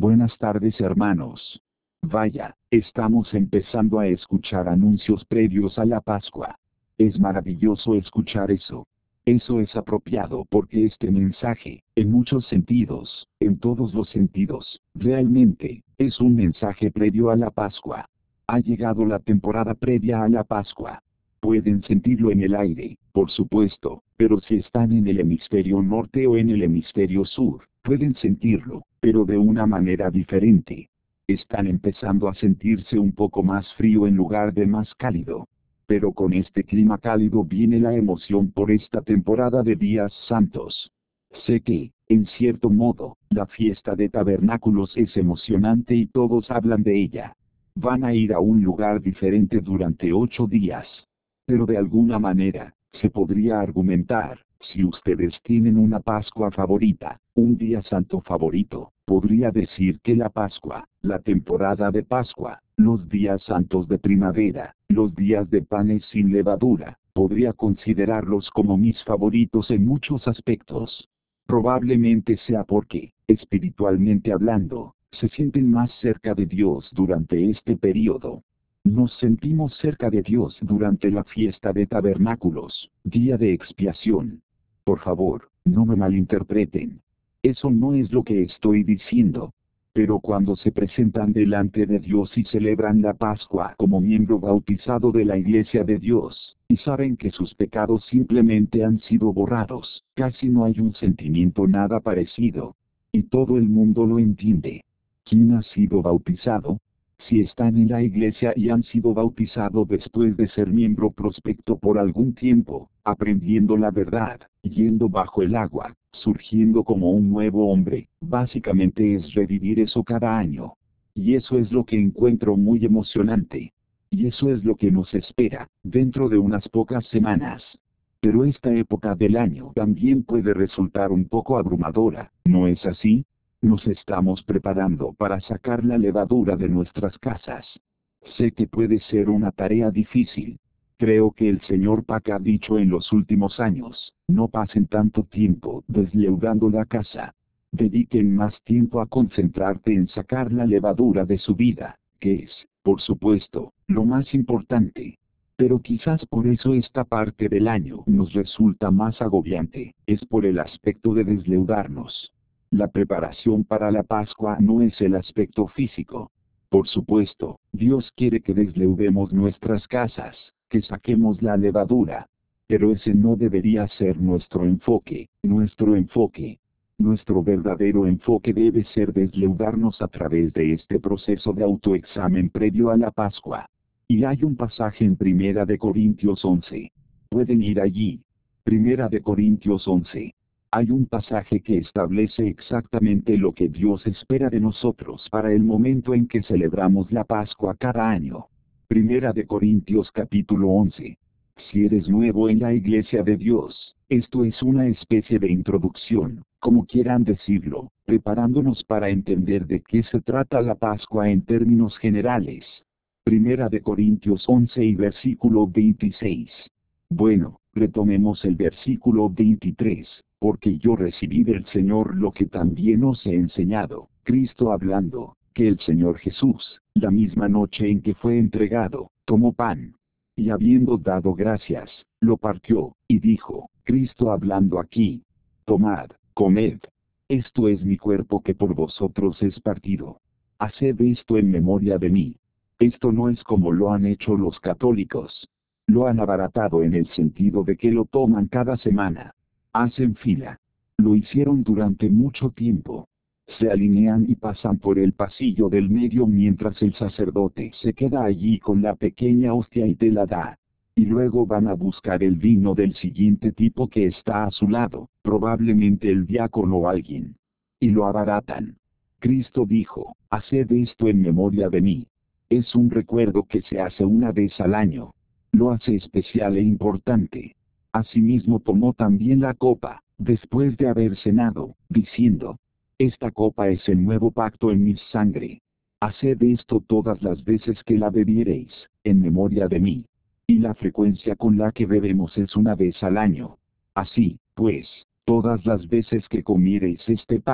Buenas tardes hermanos. Vaya, estamos empezando a escuchar anuncios previos a la Pascua. Es maravilloso escuchar eso. Eso es apropiado porque este mensaje, en muchos sentidos, en todos los sentidos, realmente, es un mensaje previo a la Pascua. Ha llegado la temporada previa a la Pascua. Pueden sentirlo en el aire, por supuesto, pero si están en el hemisferio norte o en el hemisferio sur, pueden sentirlo, pero de una manera diferente. Están empezando a sentirse un poco más frío en lugar de más cálido. Pero con este clima cálido viene la emoción por esta temporada de días santos. Sé que, en cierto modo, la fiesta de tabernáculos es emocionante y todos hablan de ella. Van a ir a un lugar diferente durante 8 días. Pero de alguna manera, se podría argumentar, si ustedes tienen una Pascua favorita, un día santo favorito, podría decir que la Pascua, la temporada de Pascua, los días santos de primavera, los días de panes sin levadura, podría considerarlos como mis favoritos en muchos aspectos. Probablemente sea porque, espiritualmente hablando, se sienten más cerca de Dios durante este periodo. Nos sentimos cerca de Dios durante la fiesta de tabernáculos, día de expiación. Por favor, no me malinterpreten. Eso no es lo que estoy diciendo. Pero cuando se presentan delante de Dios y celebran la Pascua como miembro bautizado de la Iglesia de Dios, y saben que sus pecados simplemente han sido borrados, casi no hay un sentimiento nada parecido. Y todo el mundo lo entiende. ¿Quién ha sido bautizado? Si están en la iglesia y han sido bautizados después de ser miembro prospecto por algún tiempo, aprendiendo la verdad, yendo bajo el agua, surgiendo como un nuevo hombre, básicamente es revivir eso cada año. Y eso es lo que encuentro muy emocionante. Y eso es lo que nos espera, dentro de unas pocas semanas. Pero esta época del año también puede resultar un poco abrumadora, ¿no es así? Nos estamos preparando para sacar la levadura de nuestras casas. Sé que puede ser una tarea difícil. Creo que el Señor Pac ha dicho en los últimos años, no pasen tanto tiempo desleudando la casa. Dediquen más tiempo a concentrarte en sacar la levadura de su vida, que es, por supuesto, lo más importante. Pero quizás por eso esta parte del año nos resulta más agobiante, es por el aspecto de desleudarnos. La preparación para la Pascua no es el aspecto físico. Por supuesto, Dios quiere que desleudemos nuestras casas, que saquemos la levadura. Pero ese no debería ser nuestro enfoque, nuestro enfoque. Nuestro verdadero enfoque debe ser desleudarnos a través de este proceso de autoexamen previo a la Pascua. Y hay un pasaje en Primera de Corintios 11. Pueden ir allí. Primera de Corintios 11. Hay un pasaje que establece exactamente lo que Dios espera de nosotros para el momento en que celebramos la Pascua cada año. Primera de Corintios capítulo 11. Si eres nuevo en la iglesia de Dios, esto es una especie de introducción, como quieran decirlo, preparándonos para entender de qué se trata la Pascua en términos generales. Primera de Corintios 11 y versículo 26. Bueno, retomemos el versículo 23, porque yo recibí del Señor lo que también os he enseñado, Cristo hablando, que el Señor Jesús, la misma noche en que fue entregado, tomó pan. Y habiendo dado gracias, lo partió, y dijo, Cristo hablando aquí, tomad, comed. Esto es mi cuerpo que por vosotros es partido. Haced esto en memoria de mí. Esto no es como lo han hecho los católicos. Lo han abaratado en el sentido de que lo toman cada semana. Hacen fila. Lo hicieron durante mucho tiempo. Se alinean y pasan por el pasillo del medio mientras el sacerdote se queda allí con la pequeña hostia y te la da. Y luego van a buscar el vino del siguiente tipo que está a su lado, probablemente el diácono o alguien. Y lo abaratan. Cristo dijo, haced esto en memoria de mí. Es un recuerdo que se hace una vez al año. Lo hace especial e importante. Asimismo tomó también la copa, después de haber cenado, diciendo, esta copa es el nuevo pacto en mi sangre. Haced esto todas las veces que la bebiereis, en memoria de mí. Y la frecuencia con la que bebemos es una vez al año. Así, pues, todas las veces que comiereis este pan,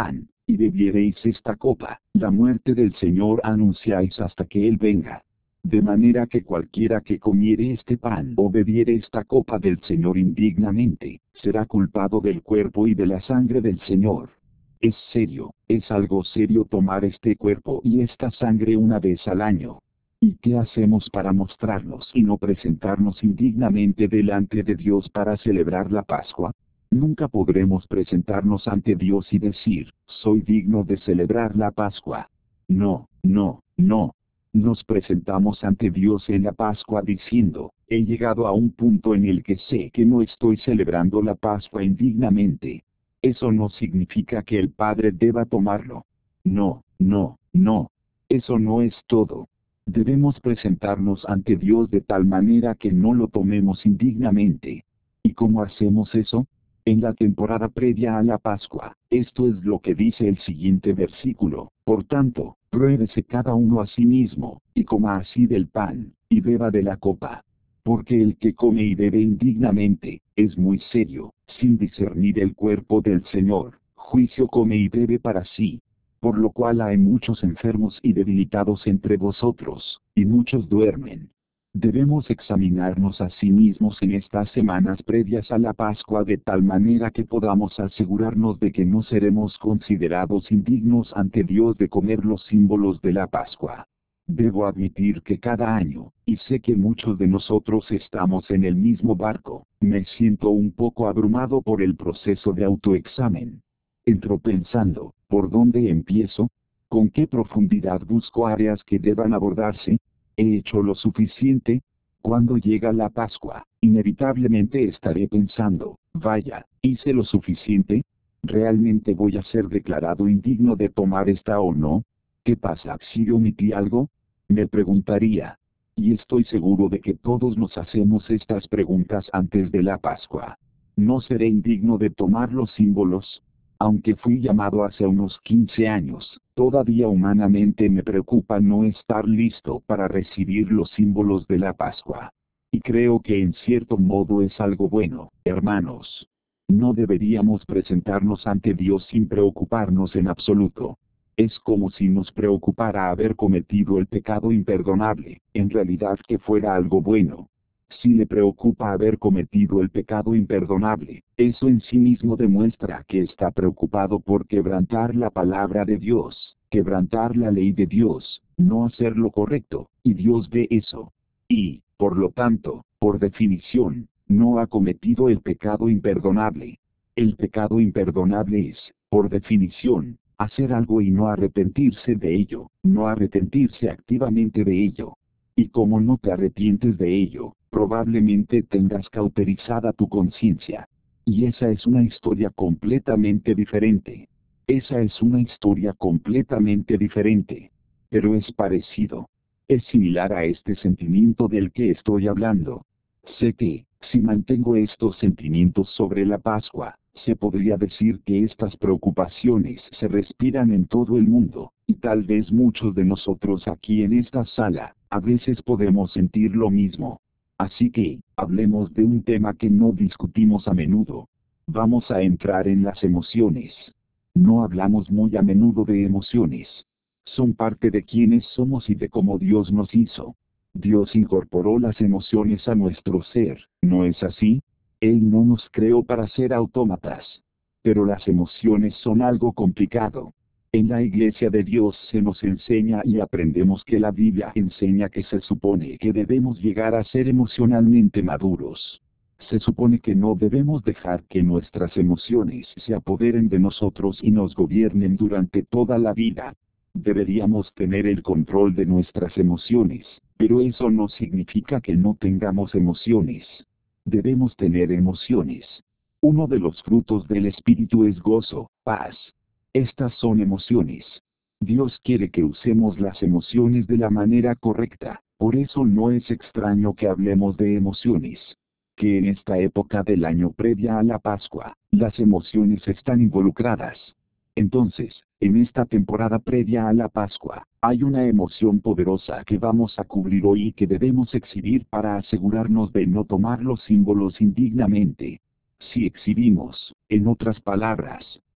y bebiereis esta copa, la muerte del Señor anunciáis hasta que Él venga. De manera que cualquiera que comiere este pan o bebiere esta copa del Señor indignamente, será culpado del cuerpo y de la sangre del Señor. Es serio, es algo serio tomar este cuerpo y esta sangre una vez al año. ¿Y qué hacemos para mostrarnos y no presentarnos indignamente delante de Dios para celebrar la Pascua? Nunca podremos presentarnos ante Dios y decir, soy digno de celebrar la Pascua. No, no, no. Nos presentamos ante Dios en la Pascua diciendo, he llegado a un punto en el que sé que no estoy celebrando la Pascua indignamente. Eso no significa que el Padre deba tomarlo. No, no, no. Eso no es todo. Debemos presentarnos ante Dios de tal manera que no lo tomemos indignamente. ¿Y cómo hacemos eso? En la temporada previa a la Pascua, esto es lo que dice el siguiente versículo: por tanto, pruébese cada uno a sí mismo, y coma así del pan, y beba de la copa. Porque el que come y bebe indignamente, es muy serio, sin discernir el cuerpo del Señor, juicio come y bebe para sí. Por lo cual hay muchos enfermos y debilitados entre vosotros, y muchos duermen. Debemos examinarnos a sí mismos en estas semanas previas a la Pascua de tal manera que podamos asegurarnos de que no seremos considerados indignos ante Dios de comer los símbolos de la Pascua. Debo admitir que cada año, y sé que muchos de nosotros estamos en el mismo barco, me siento un poco abrumado por el proceso de autoexamen. Entro pensando, ¿por dónde empiezo? ¿Con qué profundidad busco áreas que deban abordarse? ¿He hecho lo suficiente? Cuando llega la Pascua, inevitablemente estaré pensando, vaya, ¿hice lo suficiente? ¿Realmente voy a ser declarado indigno de tomar esta o no? ¿Qué pasa si omití algo? Me preguntaría. Y estoy seguro de que todos nos hacemos estas preguntas antes de la Pascua. ¿No seré indigno de tomar los símbolos? Aunque fui llamado hace unos 15 años, todavía humanamente me preocupa no estar listo para recibir los símbolos de la Pascua. Y creo que en cierto modo es algo bueno, hermanos. No deberíamos presentarnos ante Dios sin preocuparnos en absoluto. Es como si nos preocupara haber cometido el pecado imperdonable, en realidad que fuera algo bueno. Si le preocupa haber cometido el pecado imperdonable, eso en sí mismo demuestra que está preocupado por quebrantar la palabra de Dios, quebrantar la ley de Dios, no hacer lo correcto, y Dios ve eso. Y, por lo tanto, por definición, no ha cometido el pecado imperdonable. El pecado imperdonable es, por definición, hacer algo y no arrepentirse de ello, no arrepentirse activamente de ello. Y como no te arrepientes de ello, probablemente tengas cauterizada tu conciencia. Y esa es una historia completamente diferente. Esa es una historia completamente diferente. Pero es parecido. Es similar a este sentimiento del que estoy hablando. Sé que, si mantengo estos sentimientos sobre la Pascua, se podría decir que estas preocupaciones se respiran en todo el mundo, y tal vez muchos de nosotros aquí en esta sala, a veces podemos sentir lo mismo. Así que, hablemos de un tema que no discutimos a menudo. Vamos a entrar en las emociones. No hablamos muy a menudo de emociones. Son parte de quienes somos y de cómo Dios nos hizo. Dios incorporó las emociones a nuestro ser, ¿no es así? Él no nos creó para ser autómatas. Pero las emociones son algo complicado. En la Iglesia de Dios se nos enseña y aprendemos que la Biblia enseña que se supone que debemos llegar a ser emocionalmente maduros. Se supone que no debemos dejar que nuestras emociones se apoderen de nosotros y nos gobiernen durante toda la vida. Deberíamos tener el control de nuestras emociones, pero eso no significa que no tengamos emociones. Debemos tener emociones. Uno de los frutos del Espíritu es gozo, paz. Estas son emociones. Dios quiere que usemos las emociones de la manera correcta, por eso no es extraño que hablemos de emociones. Que en esta época del año previa a la Pascua, las emociones están involucradas. Entonces, en esta temporada previa a la Pascua, hay una emoción poderosa que vamos a cubrir hoy y que debemos exhibir para asegurarnos de no tomar los símbolos indignamente. Si exhibimos, en otras palabras,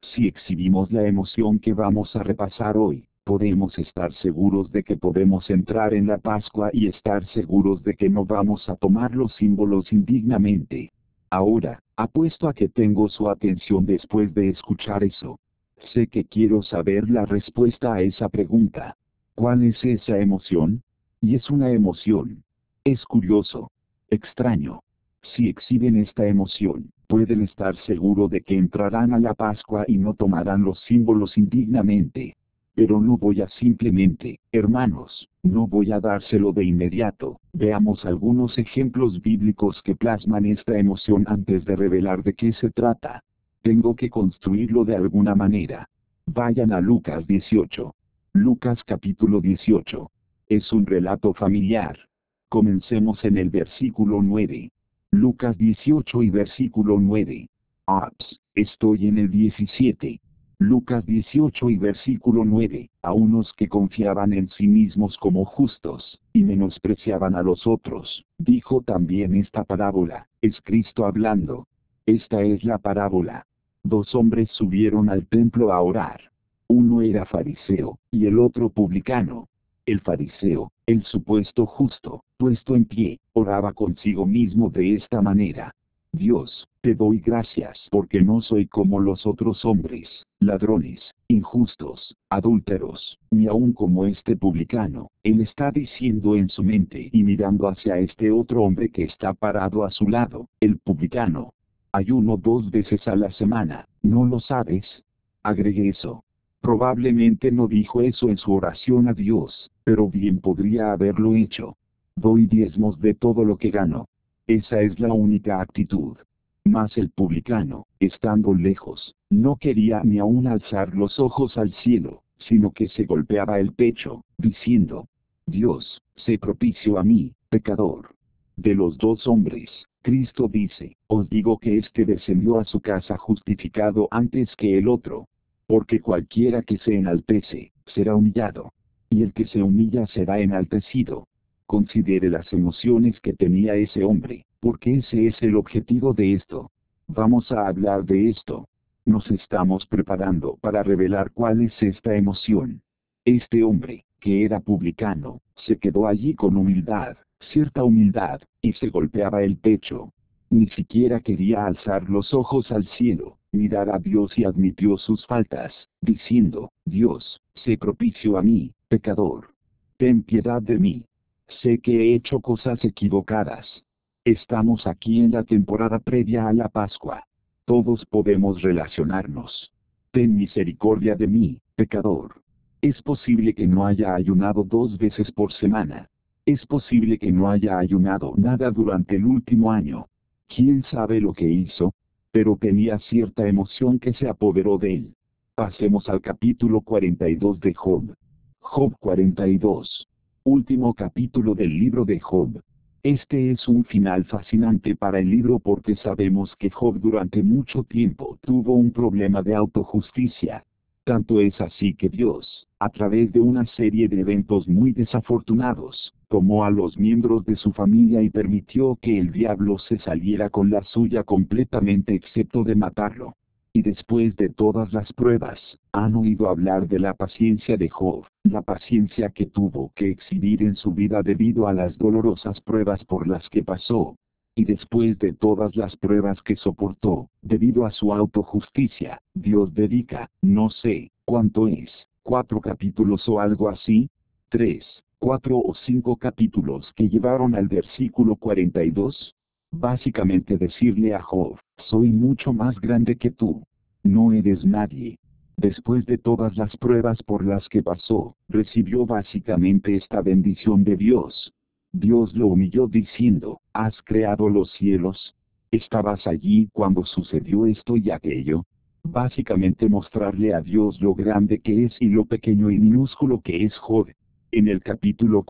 Si exhibimos la emoción que vamos a repasar hoy, podemos estar seguros de que podemos entrar en la Pascua y estar seguros de que no vamos a tomar los símbolos indignamente. Ahora, apuesto a que tengo su atención después de escuchar eso. Sé que quiero saber la respuesta a esa pregunta. ¿Cuál es esa emoción? Y es una emoción. Es curioso. Extraño. Si exhiben esta emoción, pueden estar seguros de que entrarán a la Pascua y no tomarán los símbolos indignamente. Pero no voy a simplemente, hermanos, no voy a dárselo de inmediato. Veamos algunos ejemplos bíblicos que plasman esta emoción antes de revelar de qué se trata. Tengo que construirlo de alguna manera. Vayan a Lucas 18. Lucas capítulo 18. Es un relato familiar. Comencemos en el versículo 9. Lucas 18 y versículo 9. Estoy en el 17. Lucas 18 y versículo 9. A unos que confiaban en sí mismos como justos, y menospreciaban a los otros, dijo también esta parábola. Es Cristo hablando. Esta es la parábola. Dos hombres subieron al templo a orar. Uno era fariseo, y el otro publicano. El fariseo, el supuesto justo, puesto en pie, oraba consigo mismo de esta manera. Dios, te doy gracias porque no soy como los otros hombres, ladrones, injustos, adúlteros, ni aun como este publicano. Él está diciendo en su mente y mirando hacia este otro hombre que está parado a su lado, el publicano. Ayuno 2 veces a la semana, ¿no lo sabes? Agregué eso. Probablemente no dijo eso en su oración a Dios, pero bien podría haberlo hecho. Doy diezmos de todo lo que gano. Esa es la única actitud. Mas el publicano, estando lejos, no quería ni aún alzar los ojos al cielo, sino que se golpeaba el pecho, diciendo: Dios, sé propicio a mí, pecador. De los dos hombres, Cristo dice: os digo que éste descendió a su casa justificado antes que el otro. Porque cualquiera que se enaltece, será humillado. Y el que se humilla será enaltecido. Considere las emociones que tenía ese hombre, porque ese es el objetivo de esto. Vamos a hablar de esto. Nos estamos preparando para revelar cuál es esta emoción. Este hombre, que era publicano, se quedó allí con humildad, cierta humildad, y se golpeaba el pecho. Ni siquiera quería alzar los ojos al cielo, mirar a Dios y admitió sus faltas, diciendo: Dios, sé propicio a mí, pecador. Ten piedad de mí. Sé que he hecho cosas equivocadas. Estamos aquí en la temporada previa a la Pascua. Todos podemos relacionarnos. Ten misericordia de mí, pecador. Es posible que no haya ayunado 2 veces por semana. Es posible que no haya ayunado nada durante el último año. ¿Quién sabe lo que hizo? Pero tenía cierta emoción que se apoderó de él. Pasemos al capítulo 42 de Job. Job 42. Último capítulo del libro de Job. Este es un final fascinante para el libro porque sabemos que Job durante mucho tiempo tuvo un problema de autojusticia. Tanto es así que Dios, a través de una serie de eventos muy desafortunados, tomó a los miembros de su familia y permitió que el diablo se saliera con la suya completamente excepto de matarlo. Y después de todas las pruebas, han oído hablar de la paciencia de Job, la paciencia que tuvo que exhibir en su vida debido a las dolorosas pruebas por las que pasó. Y después de todas las pruebas que soportó, debido a su autojusticia, Dios dedica, no sé, ¿cuánto es? 4 capítulos o algo así. 3, 4 o 5 capítulos que llevaron al versículo 42. Básicamente decirle a Job: soy mucho más grande que tú. No eres nadie. Después de todas las pruebas por las que pasó, recibió básicamente esta bendición de Dios. Dios lo humilló diciendo: ¿has creado los cielos? ¿Estabas allí cuando sucedió esto y aquello? Básicamente mostrarle a Dios lo grande que es y lo pequeño y minúsculo que es Job. En el capítulo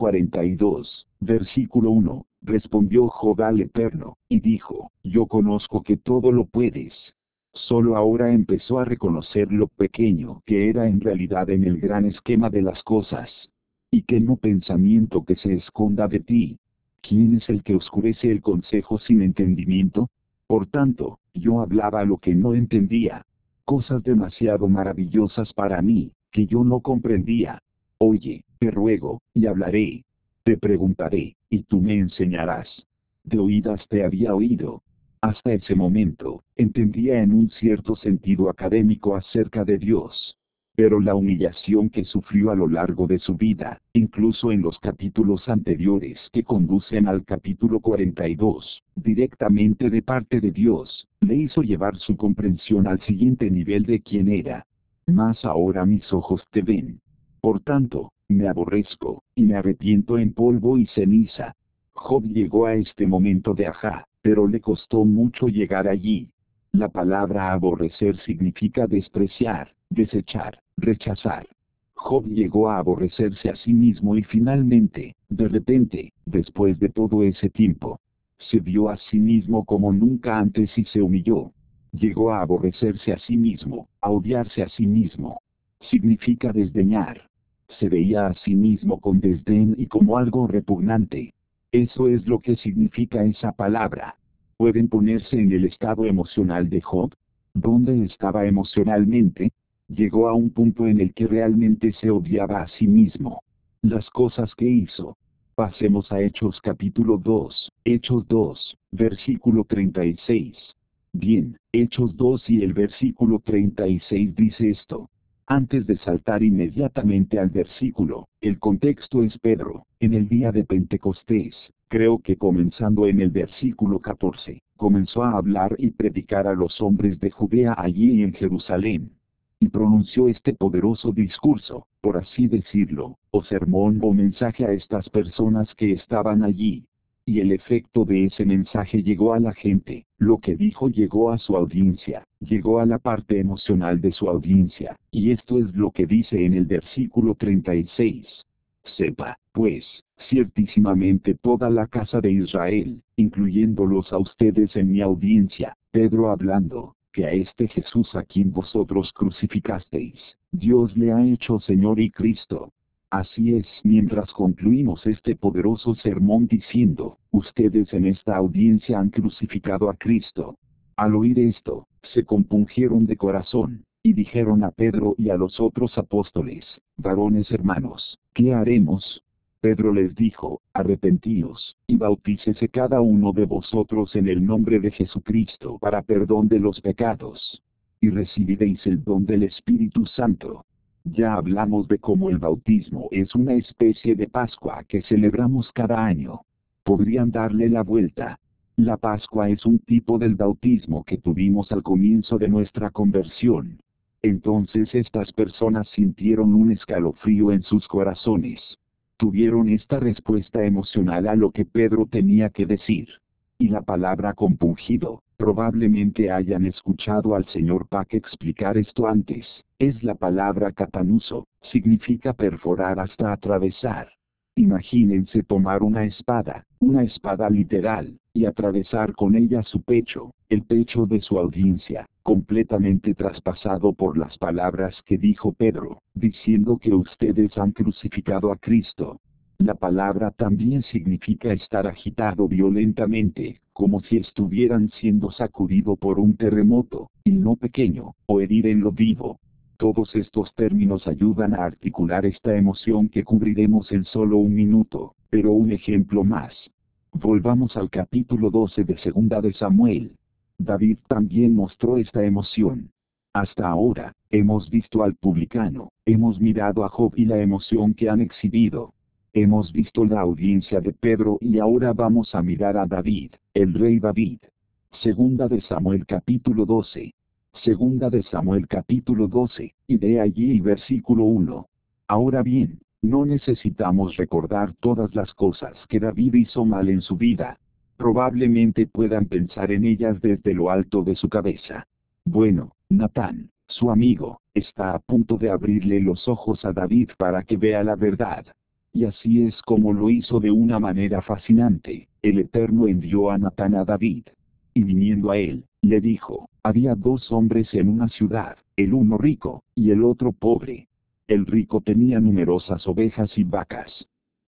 42, versículo 1, respondió Job al Eterno, y dijo: yo conozco que todo lo puedes. Solo ahora empezó a reconocer lo pequeño que era en realidad en el gran esquema de las cosas. Y que no pensamiento que se esconda de ti. ¿Quién es el que oscurece el consejo sin entendimiento? Por tanto, yo hablaba lo que no entendía. cosas demasiado maravillosas para mí, que yo no comprendía. Oye, te ruego, y hablaré. Te preguntaré, y tú me enseñarás. De oídas te había oído. Hasta ese momento, entendía en un cierto sentido académico acerca de Dios. Pero la humillación que sufrió a lo largo de su vida, incluso en los capítulos anteriores que conducen al capítulo 42, directamente de parte de Dios, le hizo llevar su comprensión al siguiente nivel de quién era. Mas ahora mis ojos te ven. Por tanto, me aborrezco, y me arrepiento en polvo y ceniza. Job llegó a este momento de ajá, pero le costó mucho llegar allí. La palabra aborrecer significa despreciar, desechar, rechazar. Job llegó a aborrecerse a sí mismo y finalmente, de repente, después de todo ese tiempo, se vio a sí mismo como nunca antes y se humilló. Llegó a aborrecerse a sí mismo, a odiarse a sí mismo. Significa desdeñar. Se veía a sí mismo con desdén y como algo repugnante. Eso es lo que significa esa palabra. ¿Pueden ponerse en el estado emocional de Job? ¿Dónde estaba emocionalmente? Llegó a un punto en el que realmente se odiaba a sí mismo. Las cosas que hizo. Pasemos a Hechos capítulo 2, Hechos 2, versículo 36. Bien, Hechos 2 y el versículo 36 dice esto. Antes de saltar inmediatamente al versículo, el contexto es Pedro, en el día de Pentecostés, creo que comenzando en el versículo 14, comenzó a hablar y predicar a los hombres de Judea allí en Jerusalén. Y pronunció este poderoso discurso, por así decirlo, o sermón o mensaje a estas personas que estaban allí. Y el efecto de ese mensaje llegó a la gente, lo que dijo llegó a su audiencia, llegó a la parte emocional de su audiencia, y esto es lo que dice en el versículo 36. Sepa, pues, ciertísimamente toda la casa de Israel, incluyéndolos a ustedes en mi audiencia, Pedro hablando, que a este Jesús a quien vosotros crucificasteis, Dios le ha hecho Señor y Cristo. Así es, mientras concluimos este poderoso sermón diciendo, ustedes en esta audiencia han crucificado a Cristo. Al oír esto, se compungieron de corazón, y dijeron a Pedro y a los otros apóstoles, varones hermanos, ¿qué haremos? Pedro les dijo, arrepentíos, y bautícese cada uno de vosotros en el nombre de Jesucristo para perdón de los pecados. Y recibiréis el don del Espíritu Santo. Ya hablamos de cómo el bautismo es una especie de Pascua que celebramos cada año. Podrían darle la vuelta. La Pascua es un tipo del bautismo que tuvimos al comienzo de nuestra conversión. Entonces estas personas sintieron un escalofrío en sus corazones. Tuvieron esta respuesta emocional a lo que Pedro tenía que decir. Y la palabra compungido, probablemente hayan escuchado al señor Pack explicar esto antes, es la palabra catanuso, significa perforar hasta atravesar. Imagínense tomar una espada literal, y atravesar con ella su pecho, el pecho de su audiencia, completamente traspasado por las palabras que dijo Pedro, diciendo que ustedes han crucificado a Cristo. La palabra también significa estar agitado violentamente, como si estuvieran siendo sacudido por un terremoto, y no pequeño, o herir en lo vivo. Todos estos términos ayudan a articular esta emoción que cubriremos en solo un minuto, pero un ejemplo más. Volvamos al capítulo 12 de Segunda de Samuel. David también mostró esta emoción. Hasta ahora, hemos visto al publicano, hemos mirado a Job y la emoción que han exhibido. Hemos visto la audiencia de Pedro y ahora vamos a mirar a David, el rey David. Segunda de Samuel capítulo 12. Segunda de Samuel capítulo 12, y de allí versículo 1. Ahora bien, no necesitamos recordar todas las cosas que David hizo mal en su vida. Probablemente puedan pensar en ellas desde lo alto de su cabeza. Bueno, Natán, su amigo, está a punto de abrirle los ojos a David para que vea la verdad. Y así es como lo hizo de una manera fascinante. El Eterno envió a Natán a David. Y viniendo a él, le dijo, había dos hombres en una ciudad, el uno rico, y el otro pobre. El rico tenía numerosas ovejas y vacas.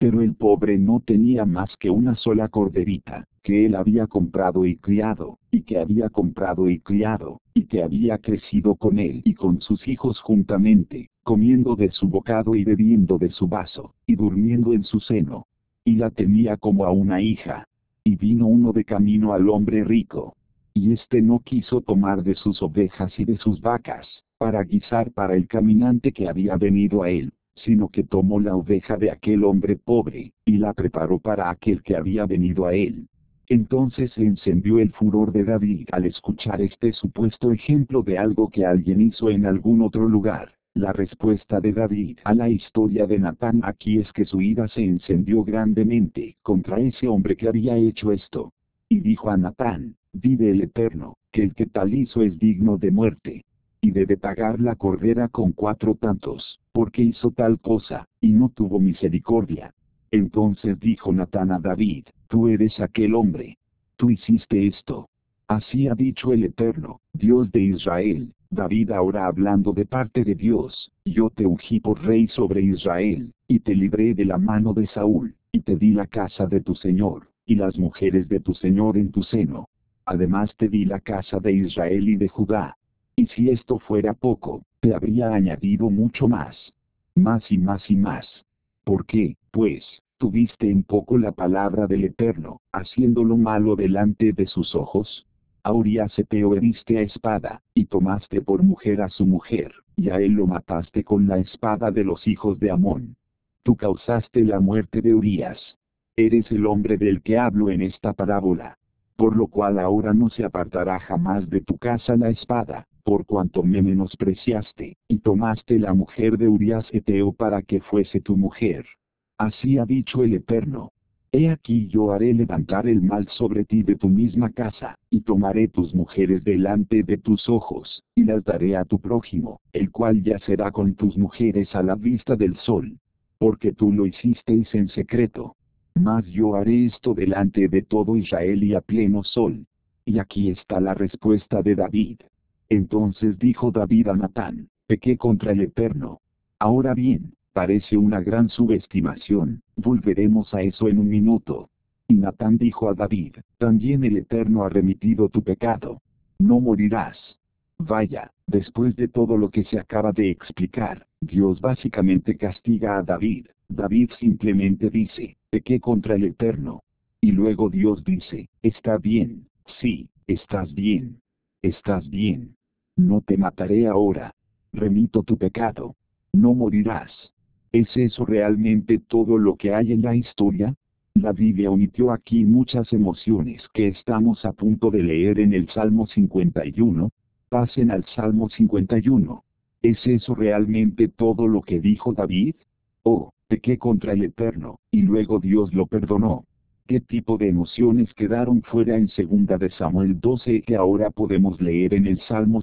Pero el pobre no tenía más que una sola corderita, que él había comprado y criado, y que había comprado y criado, y que había crecido con él y con sus hijos juntamente, comiendo de su bocado y bebiendo de su vaso, y durmiendo en su seno. Y la tenía como a una hija. Y vino uno de camino al hombre rico. Y éste no quiso tomar de sus ovejas y de sus vacas, para guisar para el caminante que había venido a él, sino que tomó la oveja de aquel hombre pobre, y la preparó para aquel que había venido a él. Entonces se encendió el furor de David al escuchar este supuesto ejemplo de algo que alguien hizo en algún otro lugar. La respuesta de David a la historia de Natán aquí es que su ira se encendió grandemente contra ese hombre que había hecho esto. Y dijo a Natán: vive el Eterno, que el que tal hizo es digno de muerte. Y debe pagar la cordera con 4 tantos, porque hizo tal cosa, y no tuvo misericordia. Entonces dijo Natán a David: tú eres aquel hombre. Tú hiciste esto. Así ha dicho el Eterno, Dios de Israel. David ahora hablando de parte de Dios: yo te ungí por rey sobre Israel, y te libré de la mano de Saúl, y te di la casa de tu señor, y las mujeres de tu señor en tu seno. Además te di la casa de Israel y de Judá. Y si esto fuera poco, te habría añadido mucho más. Más y más y más. ¿Por qué, pues, tuviste en poco la palabra del Eterno, haciendo lo malo delante de sus ojos? A Urías Eteo heriste a espada, y tomaste por mujer a su mujer, y a él lo mataste con la espada de los hijos de Amón. Tú causaste la muerte de Urías. Eres el hombre del que hablo en esta parábola. Por lo cual ahora no se apartará jamás de tu casa la espada, por cuanto me menospreciaste, y tomaste la mujer de Urías Eteo para que fuese tu mujer. Así ha dicho el Eterno. He aquí yo haré levantar el mal sobre ti de tu misma casa, y tomaré tus mujeres delante de tus ojos, y las daré a tu prójimo, el cual yacerá con tus mujeres a la vista del sol. Porque tú lo hicisteis en secreto. Mas yo haré esto delante de todo Israel y a pleno sol. Y aquí está la respuesta de David. Entonces dijo David a Natán: pequé contra el Eterno. Ahora bien, parece una gran subestimación, volveremos a eso en un minuto. Y Natán dijo a David: también el Eterno ha remitido tu pecado. No morirás. Vaya, después de todo lo que se acaba de explicar, Dios básicamente castiga a David. David simplemente dice: pequé contra el Eterno. Y luego Dios dice: está bien, sí, estás bien. Estás bien. No te mataré ahora. Remito tu pecado. No morirás. ¿Es eso realmente todo lo que hay en la historia? La Biblia omitió aquí muchas emociones que estamos a punto de leer en el Salmo 51. Pasen al Salmo 51. ¿Es eso realmente todo lo que dijo David? Oh, pequé contra el Eterno, y luego Dios lo perdonó. ¿Qué tipo de emociones quedaron fuera en 2 de Samuel 12 que ahora podemos leer en el Salmo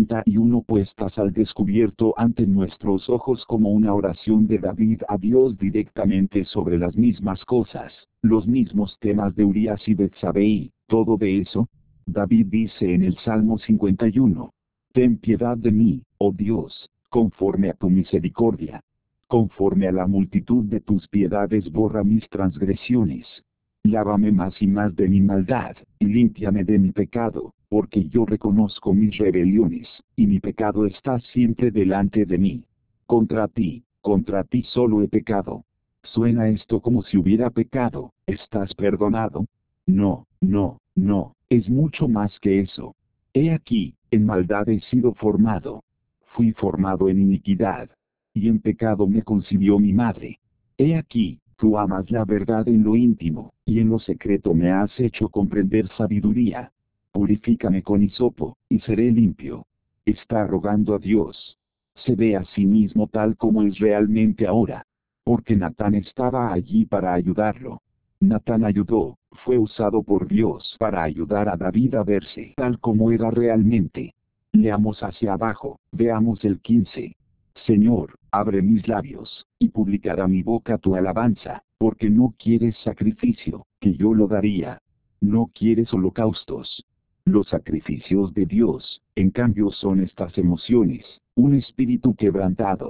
51 puestas al descubierto ante nuestros ojos como una oración de David a Dios directamente sobre las mismas cosas, los mismos temas de Urías y Betsabé y todo de eso? David dice en el Salmo 51: ten piedad de mí, oh Dios, conforme a tu misericordia. Conforme a la multitud de tus piedades borra mis transgresiones. Lávame más y más de mi maldad, y límpiame de mi pecado, porque yo reconozco mis rebeliones, y mi pecado está siempre delante de mí. Contra ti solo he pecado. ¿Suena esto como si hubiera pecado? ¿Estás perdonado? No, no, no, es mucho más que eso. He aquí, en maldad he sido formado. Fui formado en iniquidad. Y en pecado me concibió mi madre. He aquí, tú amas la verdad en lo íntimo, y en lo secreto me has hecho comprender sabiduría. Purifícame con hisopo, y seré limpio. Está rogando a Dios. Se ve a sí mismo tal como es realmente ahora. Porque Natán estaba allí para ayudarlo. Natán ayudó, fue usado por Dios para ayudar a David a verse tal como era realmente. Leamos hacia abajo, veamos el 15. Señor, abre mis labios, y publicará mi boca tu alabanza, porque no quieres sacrificio, que yo lo daría. No quieres holocaustos. Los sacrificios de Dios, en cambio, son estas emociones, un espíritu quebrantado.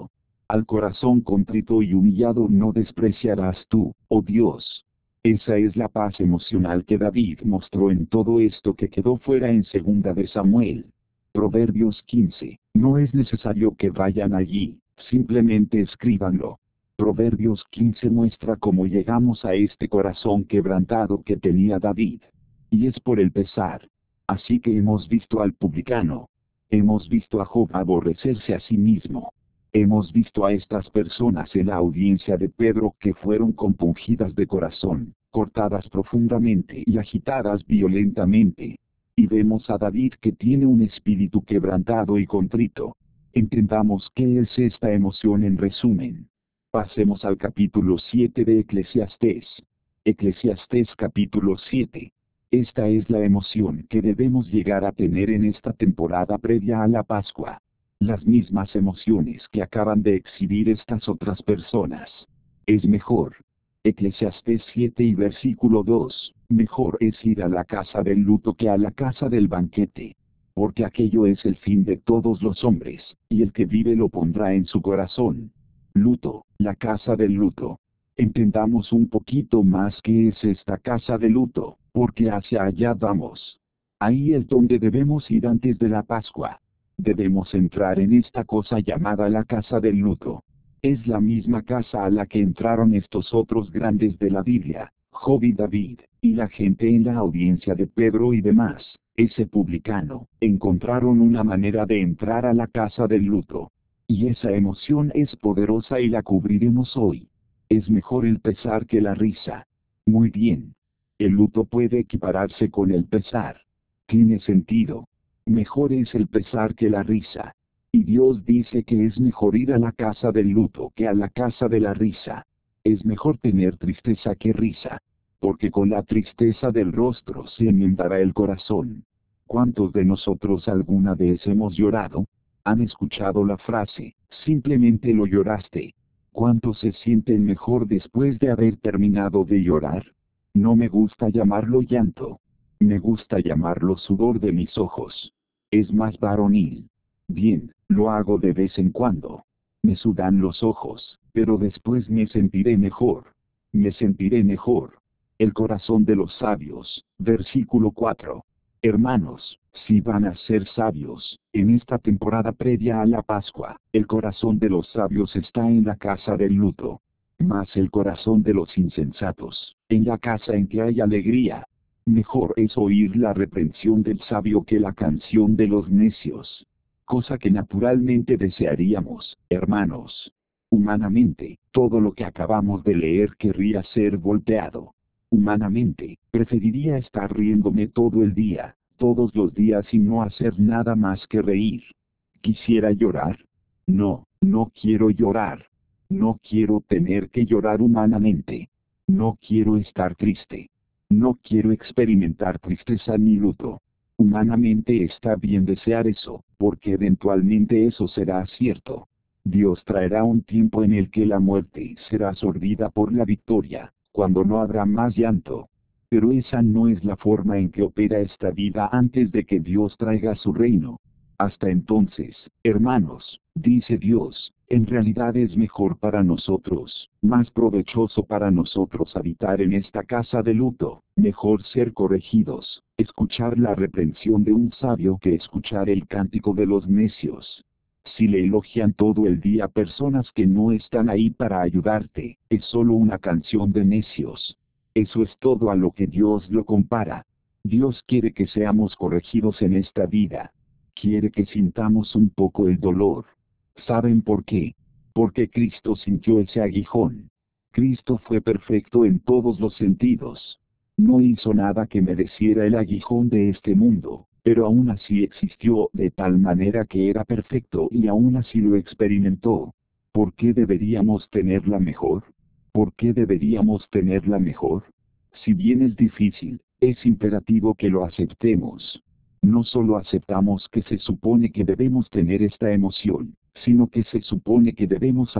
Al corazón contrito y humillado no despreciarás tú, oh Dios. Esa es la paz emocional que David mostró en todo esto que quedó fuera en 2 de Samuel. Proverbios 15. No es necesario que vayan allí, simplemente escríbanlo. Proverbios 15 muestra cómo llegamos a este corazón quebrantado que tenía David. Y es por el pesar. Así que hemos visto al publicano. Hemos visto a Job aborrecerse a sí mismo. Hemos visto a estas personas en la audiencia de Pedro que fueron compungidas de corazón, cortadas profundamente y agitadas violentamente. Y vemos a David que tiene un espíritu quebrantado y contrito. Entendamos qué es esta emoción en resumen. Pasemos al capítulo 7 de Eclesiastés. Eclesiastés capítulo 7. Esta es la emoción que debemos llegar a tener en esta temporada previa a la Pascua. Las mismas emociones que acaban de exhibir estas otras personas. Es mejor. Eclesiastés 7 y versículo 2. Mejor es ir a la casa del luto que a la casa del banquete. Porque aquello es el fin de todos los hombres, y el que vive lo pondrá en su corazón. Luto, la casa del luto. Entendamos un poquito más qué es esta casa de luto, porque hacia allá vamos. Ahí es donde debemos ir antes de la Pascua. Debemos entrar en esta cosa llamada la casa del luto. Es la misma casa a la que entraron estos otros grandes de la Biblia, Job y David, y la gente en la audiencia de Pedro y demás, ese publicano, encontraron una manera de entrar a la casa del luto. Y esa emoción es poderosa y la cubriremos hoy. Es mejor el pesar que la risa. Muy bien. El luto puede equipararse con el pesar. Tiene sentido. Mejor es el pesar que la risa. Y Dios dice que es mejor ir a la casa del luto que a la casa de la risa. Es mejor tener tristeza que risa. Porque con la tristeza del rostro se enmendará el corazón. ¿Cuántos de nosotros alguna vez hemos llorado? ¿Han escuchado la frase, simplemente lo lloraste? ¿Cuántos se sienten mejor después de haber terminado de llorar? No me gusta llamarlo llanto. Me gusta llamarlo sudor de mis ojos. Es más varonil. Bien, lo hago de vez en cuando. Me sudan los ojos, pero después me sentiré mejor. Me sentiré mejor. El corazón de los sabios, versículo 4. Hermanos, si van a ser sabios, en esta temporada previa a la Pascua, el corazón de los sabios está en la casa del luto. Mas el corazón de los insensatos, en la casa en que hay alegría. Mejor es oír la reprensión del sabio que la canción de los necios. Cosa que naturalmente desearíamos, hermanos. Humanamente, todo lo que acabamos de leer querría ser volteado. Humanamente, preferiría estar riéndome todo el día, todos los días y no hacer nada más que reír. ¿Quisiera llorar? No, no quiero llorar. No quiero tener que llorar humanamente. No quiero estar triste. No quiero experimentar tristeza ni luto. Humanamente está bien desear eso, porque eventualmente eso será cierto. Dios traerá un tiempo en el que la muerte será absorbida por la victoria, cuando no habrá más llanto. Pero esa no es la forma en que opera esta vida antes de que Dios traiga su reino. Hasta entonces, hermanos, dice Dios, en realidad es mejor para nosotros, más provechoso para nosotros habitar en esta casa de luto, mejor ser corregidos, escuchar la reprensión de un sabio que escuchar el cántico de los necios. Si le elogian todo el día personas que no están ahí para ayudarte, es solo una canción de necios. Eso es todo a lo que Dios lo compara. Dios quiere que seamos corregidos en esta vida. Quiere que sintamos un poco el dolor. ¿Saben por qué? Porque Cristo sintió ese aguijón. Cristo fue perfecto en todos los sentidos. No hizo nada que mereciera el aguijón de este mundo, pero aún así existió de tal manera que era perfecto y aún así lo experimentó. ¿Por qué deberíamos tenerla mejor? ¿Por qué deberíamos tenerla mejor? Si bien es difícil, es imperativo que lo aceptemos. No solo aceptamos que se supone que debemos tener esta emoción, sino que se supone que debemos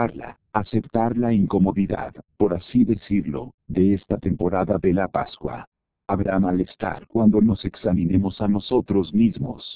aceptar la incomodidad, por así decirlo, de esta temporada de la Pascua. Habrá malestar cuando nos examinemos a nosotros mismos.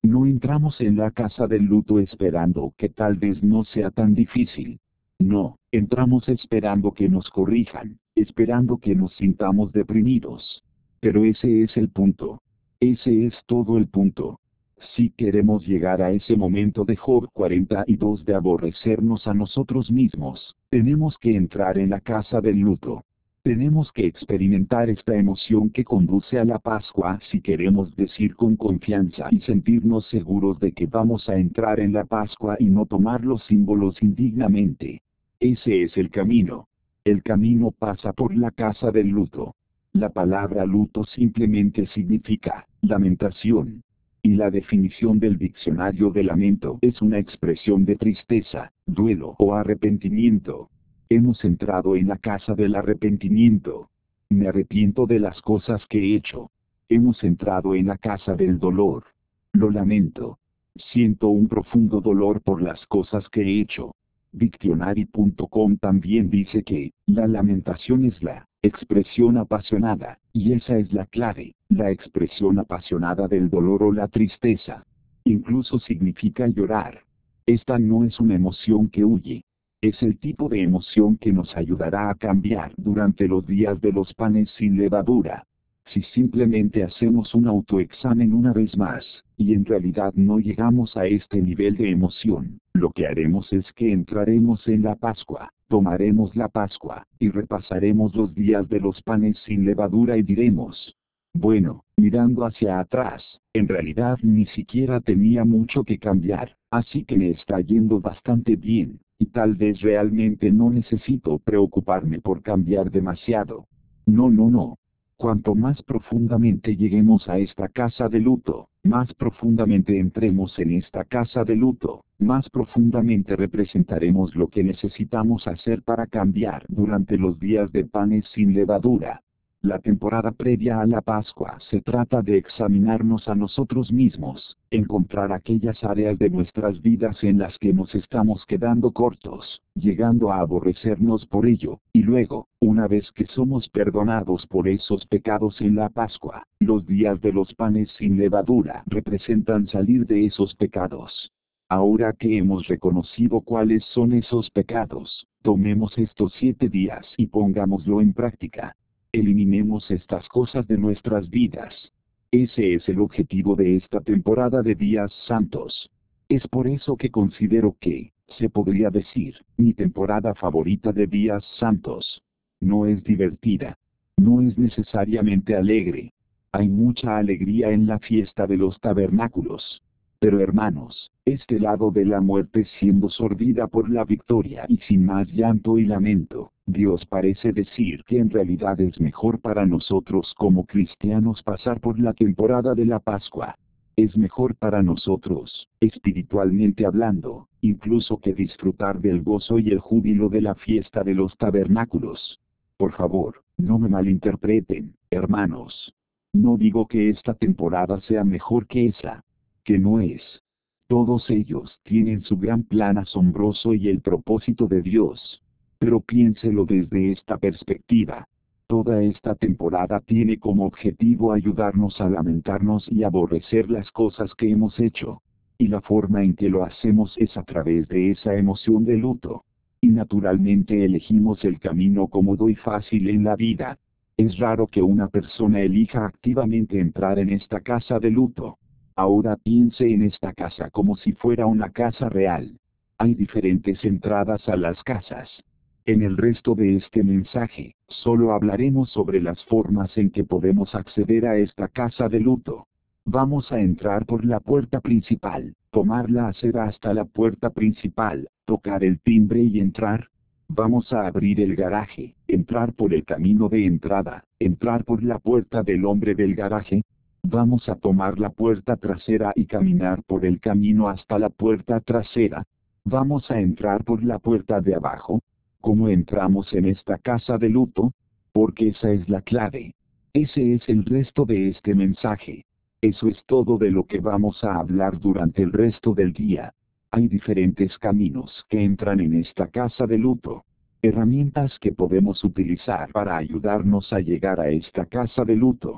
No entramos en la casa del luto esperando que tal vez no sea tan difícil. No, entramos esperando que nos corrijan, esperando que nos sintamos deprimidos. Pero ese es el punto. Ese es todo el punto. Si queremos llegar a ese momento de Job 42 de aborrecernos a nosotros mismos, tenemos que entrar en la casa del luto. Tenemos que experimentar esta emoción que conduce a la Pascua si queremos decir con confianza y sentirnos seguros de que vamos a entrar en la Pascua y no tomar los símbolos indignamente. Ese es el camino. El camino pasa por la casa del luto. La palabra luto simplemente significa lamentación. Y la definición del diccionario de lamento es una expresión de tristeza, duelo o arrepentimiento. Hemos entrado en la casa del arrepentimiento. Me arrepiento de las cosas que he hecho. Hemos entrado en la casa del dolor. Lo lamento. Siento un profundo dolor por las cosas que he hecho. Dictionary.com también dice que la lamentación es la expresión apasionada, y esa es la clave, la expresión apasionada del dolor o la tristeza. Incluso significa llorar. Esta no es una emoción que huye. Es el tipo de emoción que nos ayudará a cambiar durante los días de los panes sin levadura. Si simplemente hacemos un autoexamen una vez más, y en realidad no llegamos a este nivel de emoción, lo que haremos es que entraremos en la Pascua, tomaremos la Pascua, y repasaremos los días de los panes sin levadura y diremos, bueno, mirando hacia atrás, en realidad ni siquiera tenía mucho que cambiar, así que me está yendo bastante bien, y tal vez realmente no necesito preocuparme por cambiar demasiado. No, no, no. Cuanto más profundamente lleguemos a esta casa de luto, más profundamente entremos en esta casa de luto, más profundamente representaremos lo que necesitamos hacer para cambiar durante los días de panes sin levadura. La temporada previa a la Pascua se trata de examinarnos a nosotros mismos, encontrar aquellas áreas de nuestras vidas en las que nos estamos quedando cortos, llegando a aborrecernos por ello, y luego, una vez que somos perdonados por esos pecados en la Pascua, los días de los panes sin levadura representan salir de esos pecados. Ahora que hemos reconocido cuáles son esos pecados, tomemos estos 7 días y pongámoslo en práctica. Eliminemos estas cosas de nuestras vidas. Ese es el objetivo de esta temporada de días santos. Es por eso que considero que, se podría decir, mi temporada favorita de días santos. No es divertida. No es necesariamente alegre. Hay mucha alegría en la fiesta de los tabernáculos. Pero hermanos, este lado de la muerte siendo sorbida por la victoria y sin más llanto y lamento, Dios parece decir que en realidad es mejor para nosotros como cristianos pasar por la temporada de la Pascua. Es mejor para nosotros, espiritualmente hablando, incluso que disfrutar del gozo y el júbilo de la fiesta de los tabernáculos. Por favor, no me malinterpreten, hermanos. No digo que esta temporada sea mejor que esa. Que no es. Todos ellos tienen su gran plan asombroso y el propósito de Dios. Pero piénselo desde esta perspectiva. Toda esta temporada tiene como objetivo ayudarnos a lamentarnos y aborrecer las cosas que hemos hecho. Y la forma en que lo hacemos es a través de esa emoción de luto. Y naturalmente elegimos el camino cómodo y fácil en la vida. Es raro que una persona elija activamente entrar en esta casa de luto. Ahora piense en esta casa como si fuera una casa real. Hay diferentes entradas a las casas. En el resto de este mensaje, solo hablaremos sobre las formas en que podemos acceder a esta casa de luto. Vamos a entrar por la puerta principal, tomar la acera hasta la puerta principal, tocar el timbre y entrar. Vamos a abrir el garaje, entrar por el camino de entrada, entrar por la puerta del hombre del garaje. Vamos a tomar la puerta trasera y caminar por el camino hasta la puerta trasera. Vamos a entrar por la puerta de abajo. ¿Cómo entramos en esta casa de luto? Porque esa es la clave. Ese es el resto de este mensaje. Eso es todo de lo que vamos a hablar durante el resto del día. Hay diferentes caminos que entran en esta casa de luto. Herramientas que podemos utilizar para ayudarnos a llegar a esta casa de luto.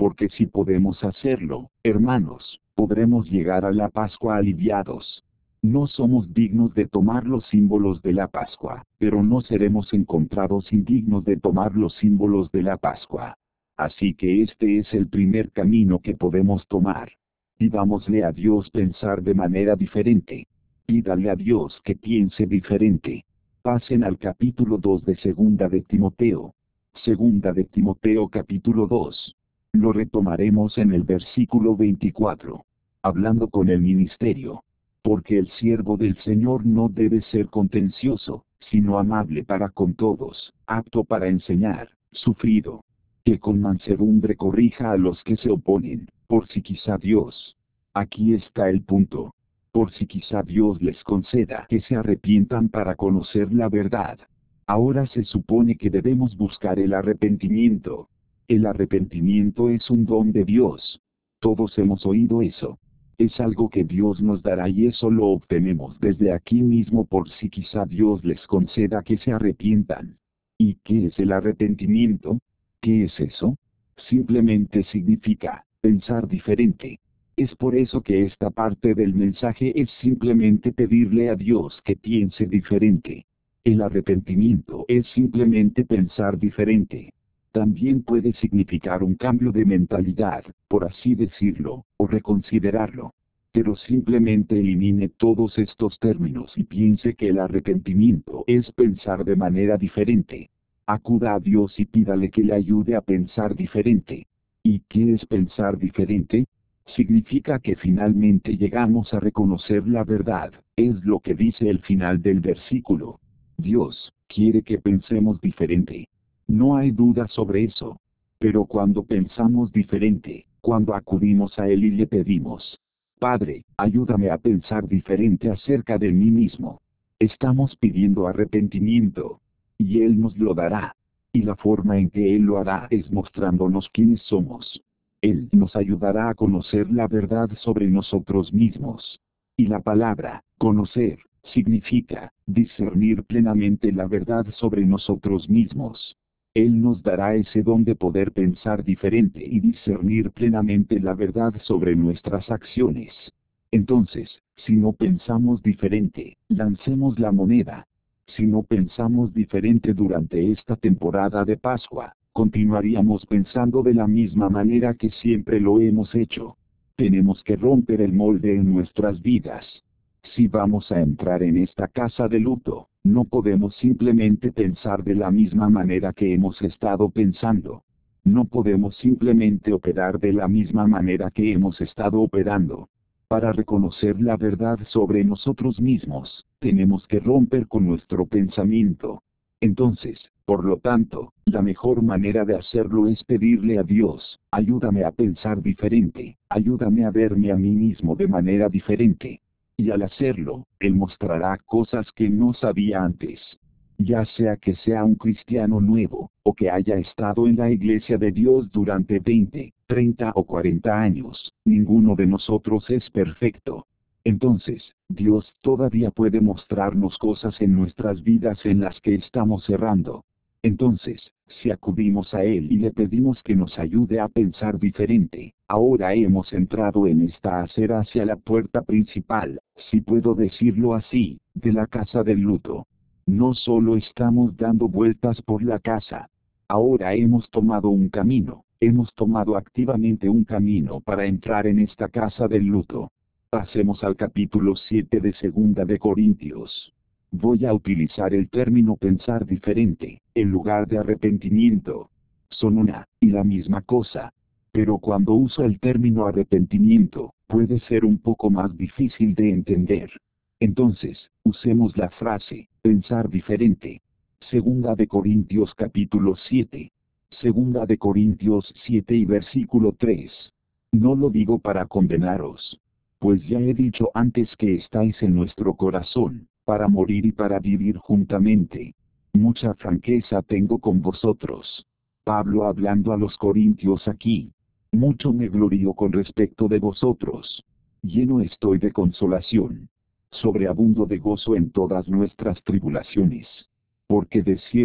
Porque si podemos hacerlo, hermanos, podremos llegar a la Pascua aliviados. No somos dignos de tomar los símbolos de la Pascua, pero no seremos encontrados indignos de tomar los símbolos de la Pascua. Así que este es el primer camino que podemos tomar. Pidámosle a Dios pensar de manera diferente. Pídale a Dios que piense diferente. Pasen al capítulo 2 de Segunda de Timoteo. Segunda de Timoteo capítulo 2. Lo retomaremos en el versículo 24. Hablando con el ministerio. Porque el siervo del Señor no debe ser contencioso, sino amable para con todos, apto para enseñar, sufrido. Que con mansedumbre corrija a los que se oponen, por si quizá Dios. Aquí está el punto. Por si quizá Dios les conceda que se arrepientan para conocer la verdad. Ahora se supone que debemos buscar el arrepentimiento. El arrepentimiento es un don de Dios. Todos hemos oído eso. Es algo que Dios nos dará y eso lo obtenemos desde aquí mismo por si quizá Dios les conceda que se arrepientan. ¿Y qué es el arrepentimiento? ¿Qué es eso? Simplemente significa pensar diferente. Es por eso que esta parte del mensaje es simplemente pedirle a Dios que piense diferente. El arrepentimiento es simplemente pensar diferente. También puede significar un cambio de mentalidad, por así decirlo, o reconsiderarlo. Pero simplemente elimine todos estos términos y piense que el arrepentimiento es pensar de manera diferente. Acuda a Dios y pídale que le ayude a pensar diferente. ¿Y qué es pensar diferente? Significa que finalmente llegamos a reconocer la verdad, es lo que dice el final del versículo. Dios quiere que pensemos diferente. No hay duda sobre eso. Pero cuando pensamos diferente, cuando acudimos a Él y le pedimos, Padre, ayúdame a pensar diferente acerca de mí mismo. Estamos pidiendo arrepentimiento. Y Él nos lo dará. Y la forma en que Él lo hará es mostrándonos quiénes somos. Él nos ayudará a conocer la verdad sobre nosotros mismos. Y la palabra, conocer, significa, discernir plenamente la verdad sobre nosotros mismos. Él nos dará ese don de poder pensar diferente y discernir plenamente la verdad sobre nuestras acciones. Entonces, si no pensamos diferente, lancemos la moneda. Si no pensamos diferente durante esta temporada de Pascua, continuaríamos pensando de la misma manera que siempre lo hemos hecho. Tenemos que romper el molde en nuestras vidas. Si vamos a entrar en esta casa de luto, no podemos simplemente pensar de la misma manera que hemos estado pensando. No podemos simplemente operar de la misma manera que hemos estado operando. Para reconocer la verdad sobre nosotros mismos, tenemos que romper con nuestro pensamiento. Entonces, por lo tanto, la mejor manera de hacerlo es pedirle a Dios, ayúdame a pensar diferente, ayúdame a verme a mí mismo de manera diferente. Y al hacerlo, Él mostrará cosas que no sabía antes. Ya sea que sea un cristiano nuevo, o que haya estado en la iglesia de Dios durante 20, 30 o 40 años, ninguno de nosotros es perfecto. Entonces, Dios todavía puede mostrarnos cosas en nuestras vidas en las que estamos errando. Entonces, si acudimos a Él y le pedimos que nos ayude a pensar diferente, ahora hemos entrado en esta acera hacia la puerta principal, si puedo decirlo así, de la casa del luto. No solo estamos dando vueltas por la casa. Ahora hemos tomado un camino, hemos tomado activamente un camino para entrar en esta casa del luto. Pasemos al capítulo 7 de Segunda de Corintios. Voy a utilizar el término pensar diferente, en lugar de arrepentimiento. Son una y la misma cosa. Pero cuando uso el término arrepentimiento, puede ser un poco más difícil de entender. Entonces, usemos la frase, pensar diferente. Segunda de Corintios capítulo 7. Segunda de Corintios 7 y versículo 3. No lo digo para condenaros. Pues ya he dicho antes que estáis en nuestro corazón, para morir y para vivir juntamente. Mucha franqueza tengo con vosotros. Pablo hablando a los corintios aquí. Mucho me glorío con respecto de vosotros. Lleno estoy de consolación. Sobreabundo de gozo en todas nuestras tribulaciones. Porque de cierto,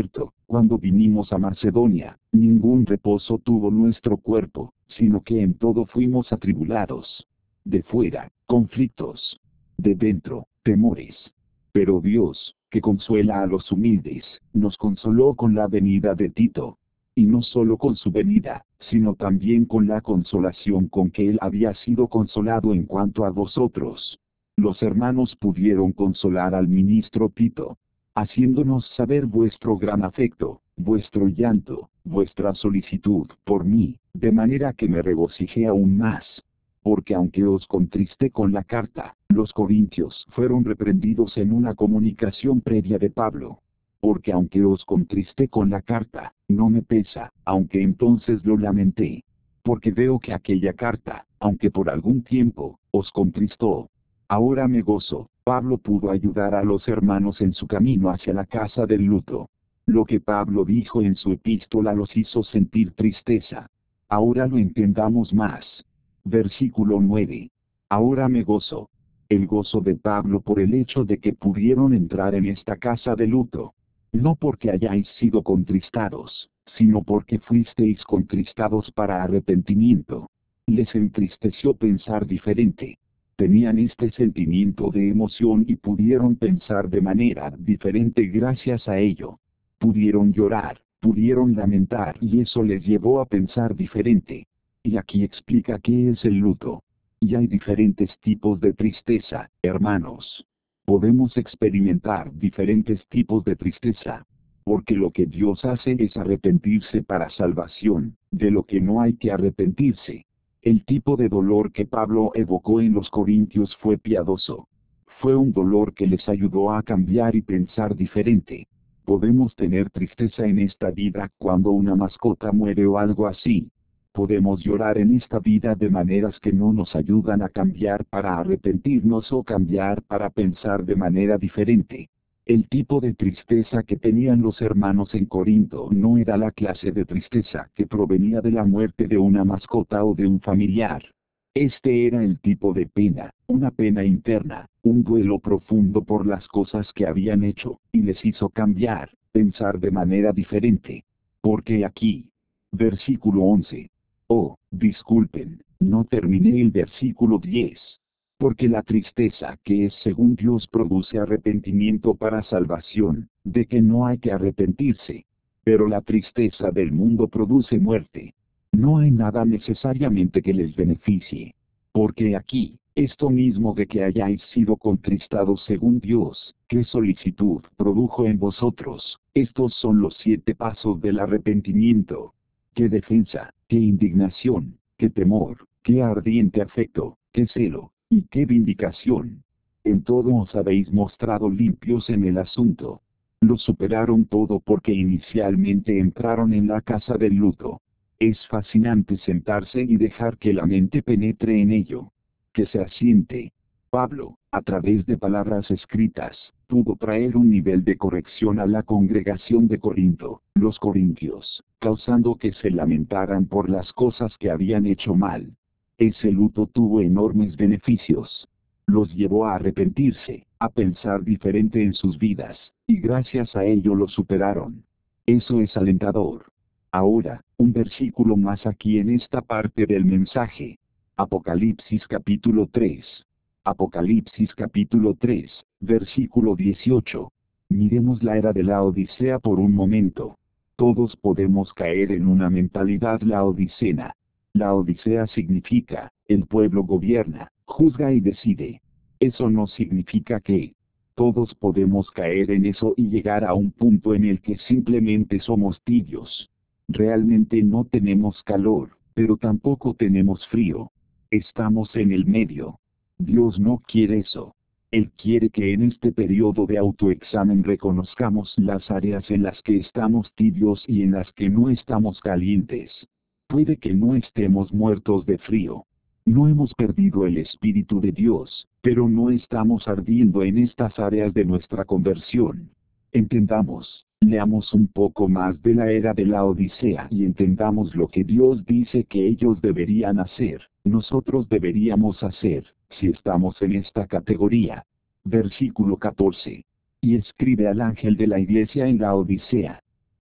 Cuando vinimos a Macedonia, ningún reposo tuvo nuestro cuerpo, sino que en todo fuimos atribulados. De fuera, conflictos. De dentro, temores. Pero Dios, que consuela a los humildes, nos consoló con la venida de Tito. Y no solo con su venida, sino también con la consolación con que él había sido consolado en cuanto a vosotros. Los hermanos pudieron consolar al ministro Tito, haciéndonos saber vuestro gran afecto, vuestro llanto, vuestra solicitud por mí, de manera que me regocijé aún más. Porque aunque os contristé con la carta, los corintios fueron reprendidos en una comunicación previa de Pablo. Porque aunque os contristé con la carta, no me pesa, aunque entonces lo lamenté. Porque veo que aquella carta, aunque por algún tiempo, os contristó, ahora me gozo. Pablo pudo ayudar a los hermanos en su camino hacia la casa del luto. Lo que Pablo dijo en su epístola los hizo sentir tristeza. Ahora lo entendamos más. Versículo 9. Ahora me gozo. El gozo de Pablo por el hecho de que pudieron entrar en esta casa de luto. No porque hayáis sido contristados, sino porque fuisteis contristados para arrepentimiento. Les entristeció pensar diferente. Tenían este sentimiento de emoción y pudieron pensar de manera diferente gracias a ello. Pudieron llorar, pudieron lamentar y eso les llevó a pensar diferente. Y aquí explica qué es el luto. Y hay diferentes tipos de tristeza, hermanos. Podemos experimentar diferentes tipos de tristeza. Porque lo que Dios hace es arrepentirse para salvación, de lo que no hay que arrepentirse. El tipo de dolor que Pablo evocó en los Corintios fue piadoso. Fue un dolor que les ayudó a cambiar y pensar diferente. Podemos tener tristeza en esta vida cuando una mascota muere o algo así. Podemos llorar en esta vida de maneras que no nos ayudan a cambiar para arrepentirnos o cambiar para pensar de manera diferente. El tipo de tristeza que tenían los hermanos en Corinto no era la clase de tristeza que provenía de la muerte de una mascota o de un familiar. Este era el tipo de pena, una pena interna, un duelo profundo por las cosas que habían hecho, y les hizo cambiar, pensar de manera diferente. Porque aquí, versículo 11. Oh, disculpen, no terminé el versículo 10. Porque la tristeza que es según Dios produce arrepentimiento para salvación, de que no hay que arrepentirse. Pero la tristeza del mundo produce muerte. No hay nada necesariamente que les beneficie. Porque aquí, esto mismo de que hayáis sido contristados según Dios, ¿qué solicitud produjo en vosotros? Estos son los 7 pasos del arrepentimiento. Qué defensa, qué indignación, qué temor, qué ardiente afecto, qué celo, y qué vindicación. En todo os habéis mostrado limpios en el asunto. Lo superaron todo porque inicialmente entraron en la casa del luto. Es fascinante sentarse y dejar que la mente penetre en ello. Que se asiente. Pablo, a través de palabras escritas, pudo traer un nivel de corrección a la congregación de Corinto, los corintios, causando que se lamentaran por las cosas que habían hecho mal. Ese luto tuvo enormes beneficios. Los llevó a arrepentirse, a pensar diferente en sus vidas, y gracias a ello lo superaron. Eso es alentador. Ahora, un versículo más aquí en esta parte del mensaje. Apocalipsis capítulo 3. Apocalipsis capítulo 3, versículo 18. Miremos la era de la Odisea por un momento. Todos podemos caer en una mentalidad laodicea. La Odisea significa, el pueblo gobierna, juzga y decide. Eso no significa que todos podemos caer en eso y llegar a un punto en el que simplemente somos tibios. Realmente no tenemos calor, pero tampoco tenemos frío. Estamos en el medio. Dios no quiere eso. Él quiere que en este periodo de autoexamen reconozcamos las áreas en las que estamos tibios y en las que no estamos calientes. Puede que no estemos muertos de frío. No hemos perdido el Espíritu de Dios, pero no estamos ardiendo en estas áreas de nuestra conversión. Entendamos, leamos un poco más de la era de la Odisea y entendamos lo que Dios dice que ellos deberían hacer, nosotros deberíamos hacer, si estamos en esta categoría. Versículo 14. Y escribe al ángel de la iglesia en la Odisea.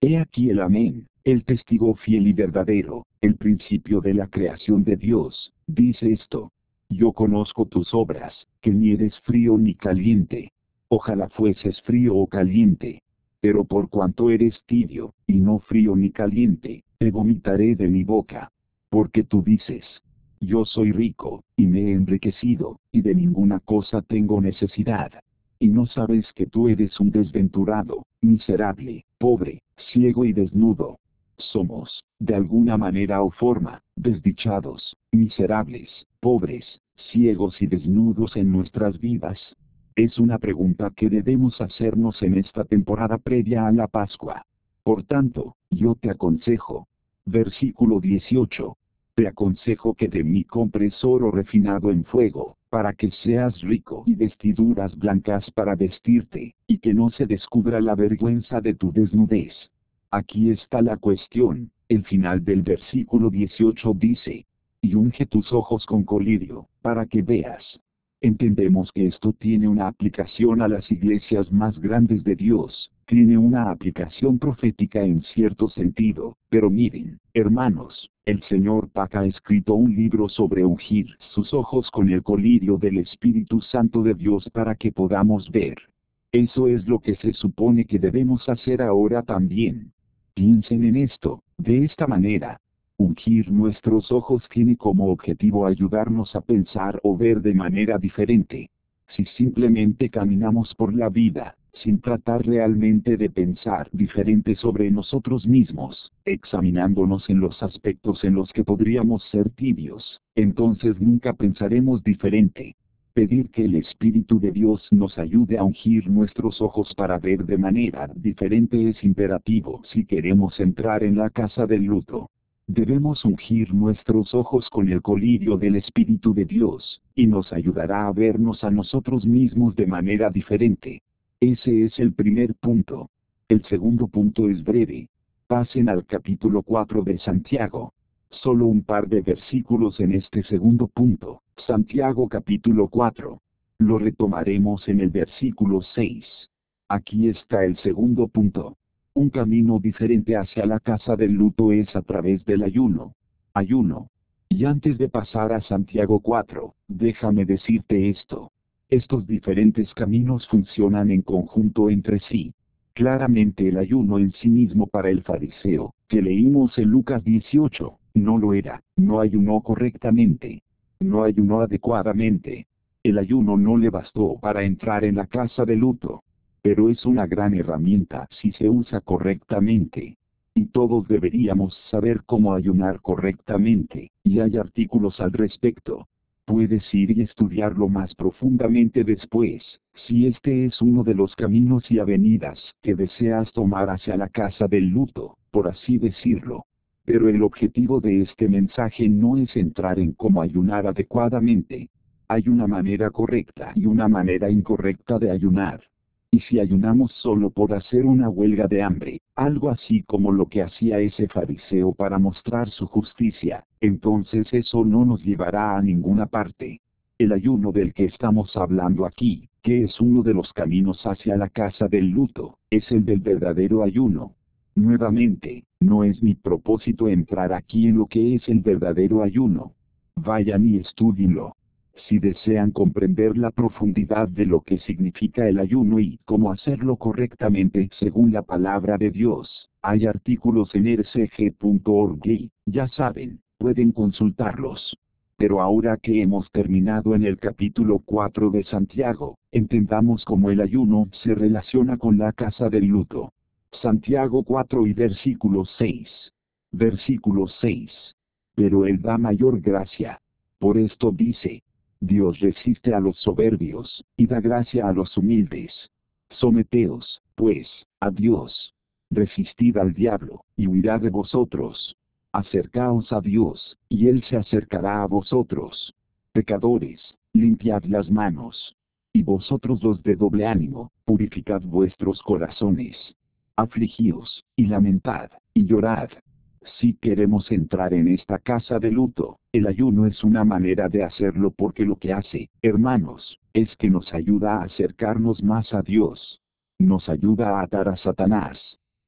He aquí el amén, el testigo fiel y verdadero, el principio de la creación de Dios, dice esto. Yo conozco tus obras, que ni eres frío ni caliente. Ojalá fueses frío o caliente. Pero por cuanto eres tibio, y no frío ni caliente, te vomitaré de mi boca. Porque tú dices, yo soy rico, y me he enriquecido, y de ninguna cosa tengo necesidad. Y no sabes que tú eres un desventurado, miserable, pobre, ciego y desnudo. Somos, de alguna manera o forma, desdichados, miserables, pobres, ciegos y desnudos en nuestras vidas. Es una pregunta que debemos hacernos en esta temporada previa a la Pascua. Por tanto, yo te aconsejo. Versículo 18. Te aconsejo que de mí compres oro refinado en fuego, para que seas rico, y vestiduras blancas para vestirte, y que no se descubra la vergüenza de tu desnudez. Aquí está la cuestión. El final del versículo 18 dice, y unge tus ojos con colirio, para que veas. Entendemos que esto tiene una aplicación a las iglesias más grandes de Dios, tiene una aplicación profética en cierto sentido, pero miren, hermanos, el Señor Pac ha escrito un libro sobre ungir sus ojos con el colirio del Espíritu Santo de Dios para que podamos ver. Eso es lo que se supone que debemos hacer ahora también. Piensen en esto, de esta manera. Ungir nuestros ojos tiene como objetivo ayudarnos a pensar o ver de manera diferente. Si simplemente caminamos por la vida, sin tratar realmente de pensar diferente sobre nosotros mismos, examinándonos en los aspectos en los que podríamos ser tibios, entonces nunca pensaremos diferente. Pedir que el Espíritu de Dios nos ayude a ungir nuestros ojos para ver de manera diferente es imperativo si queremos entrar en la casa del luto. Debemos ungir nuestros ojos con el colirio del Espíritu de Dios, y nos ayudará a vernos a nosotros mismos de manera diferente. Ese es el primer punto. El segundo punto es breve. Pasen al capítulo 4 de Santiago. Solo un par de versículos en este segundo punto. Santiago capítulo 4. Lo retomaremos en el versículo 6. Aquí está el segundo punto. Un camino diferente hacia la casa del luto es a través del ayuno. Ayuno. Y antes de pasar a Santiago 4, déjame decirte esto. Estos diferentes caminos funcionan en conjunto entre sí. Claramente el ayuno en sí mismo para el fariseo, que leímos en Lucas 18, no lo era, no ayunó correctamente. No ayunó adecuadamente. El ayuno no le bastó para entrar en la casa de luto. Pero es una gran herramienta si se usa correctamente. Y todos deberíamos saber cómo ayunar correctamente, y hay artículos al respecto. Puedes ir y estudiarlo más profundamente después, si este es uno de los caminos y avenidas que deseas tomar hacia la casa del luto, por así decirlo. Pero el objetivo de este mensaje no es entrar en cómo ayunar adecuadamente. Hay una manera correcta y una manera incorrecta de ayunar. Y si ayunamos solo por hacer una huelga de hambre, algo así como lo que hacía ese fariseo para mostrar su justicia, entonces eso no nos llevará a ninguna parte. El ayuno del que estamos hablando aquí, que es uno de los caminos hacia la casa del luto, es el del verdadero ayuno. Nuevamente, no es mi propósito entrar aquí en lo que es el verdadero ayuno. Vayan y estúdienlo. Si desean comprender la profundidad de lo que significa el ayuno y cómo hacerlo correctamente según la palabra de Dios, hay artículos en rcg.org y, ya saben, pueden consultarlos. Pero ahora que hemos terminado en el capítulo 4 de Santiago, entendamos cómo el ayuno se relaciona con la casa del luto. Santiago 4 y versículo 6. Versículo 6. Pero Él da mayor gracia. Por esto dice, Dios resiste a los soberbios, y da gracia a los humildes. Someteos, pues, a Dios. Resistid al diablo, y huirá de vosotros. Acercaos a Dios, y Él se acercará a vosotros. Pecadores, limpiad las manos. Y vosotros los de doble ánimo, purificad vuestros corazones. Afligíos, y lamentad, y llorad. Si queremos entrar en esta casa de luto, el ayuno es una manera de hacerlo porque lo que hace, hermanos, es que nos ayuda a acercarnos más a Dios. Nos ayuda a atar a Satanás.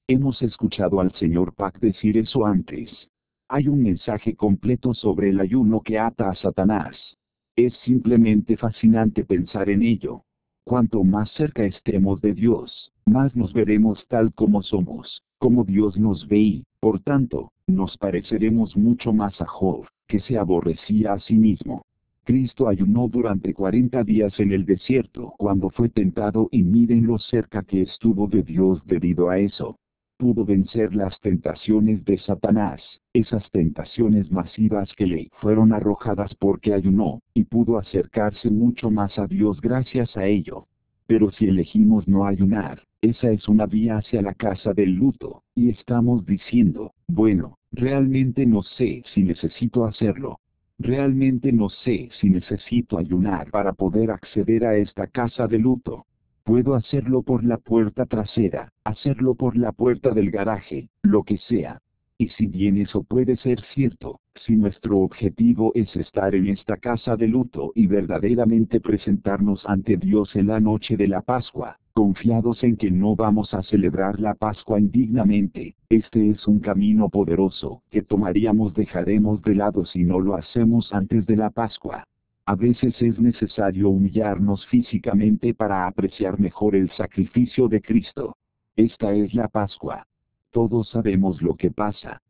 Hemos escuchado al Señor Pack decir eso antes. Hay un mensaje completo sobre el ayuno que ata a Satanás. Es simplemente fascinante pensar en ello. Cuanto más cerca estemos de Dios, más nos veremos tal como somos, como Dios nos ve y, por tanto, nos pareceremos mucho más a Job, que se aborrecía a sí mismo. Cristo ayunó durante 40 días en el desierto cuando fue tentado y miren lo cerca que estuvo de Dios debido a eso. Pudo vencer las tentaciones de Satanás, esas tentaciones masivas que le fueron arrojadas porque ayunó, y pudo acercarse mucho más a Dios gracias a ello. Pero si elegimos no ayunar, esa es una vía hacia la casa del luto, y estamos diciendo, bueno, realmente no sé si necesito hacerlo. Realmente no sé si necesito ayunar para poder acceder a esta casa de luto. Puedo hacerlo por la puerta trasera, hacerlo por la puerta del garaje, lo que sea. Y si bien eso puede ser cierto, si nuestro objetivo es estar en esta casa de luto y verdaderamente presentarnos ante Dios en la noche de la Pascua, confiados en que no vamos a celebrar la Pascua indignamente, este es un camino poderoso que dejaremos de lado si no lo hacemos antes de la Pascua. A veces es necesario humillarnos físicamente para apreciar mejor el sacrificio de Cristo. Esta es la Pascua. Todos sabemos lo que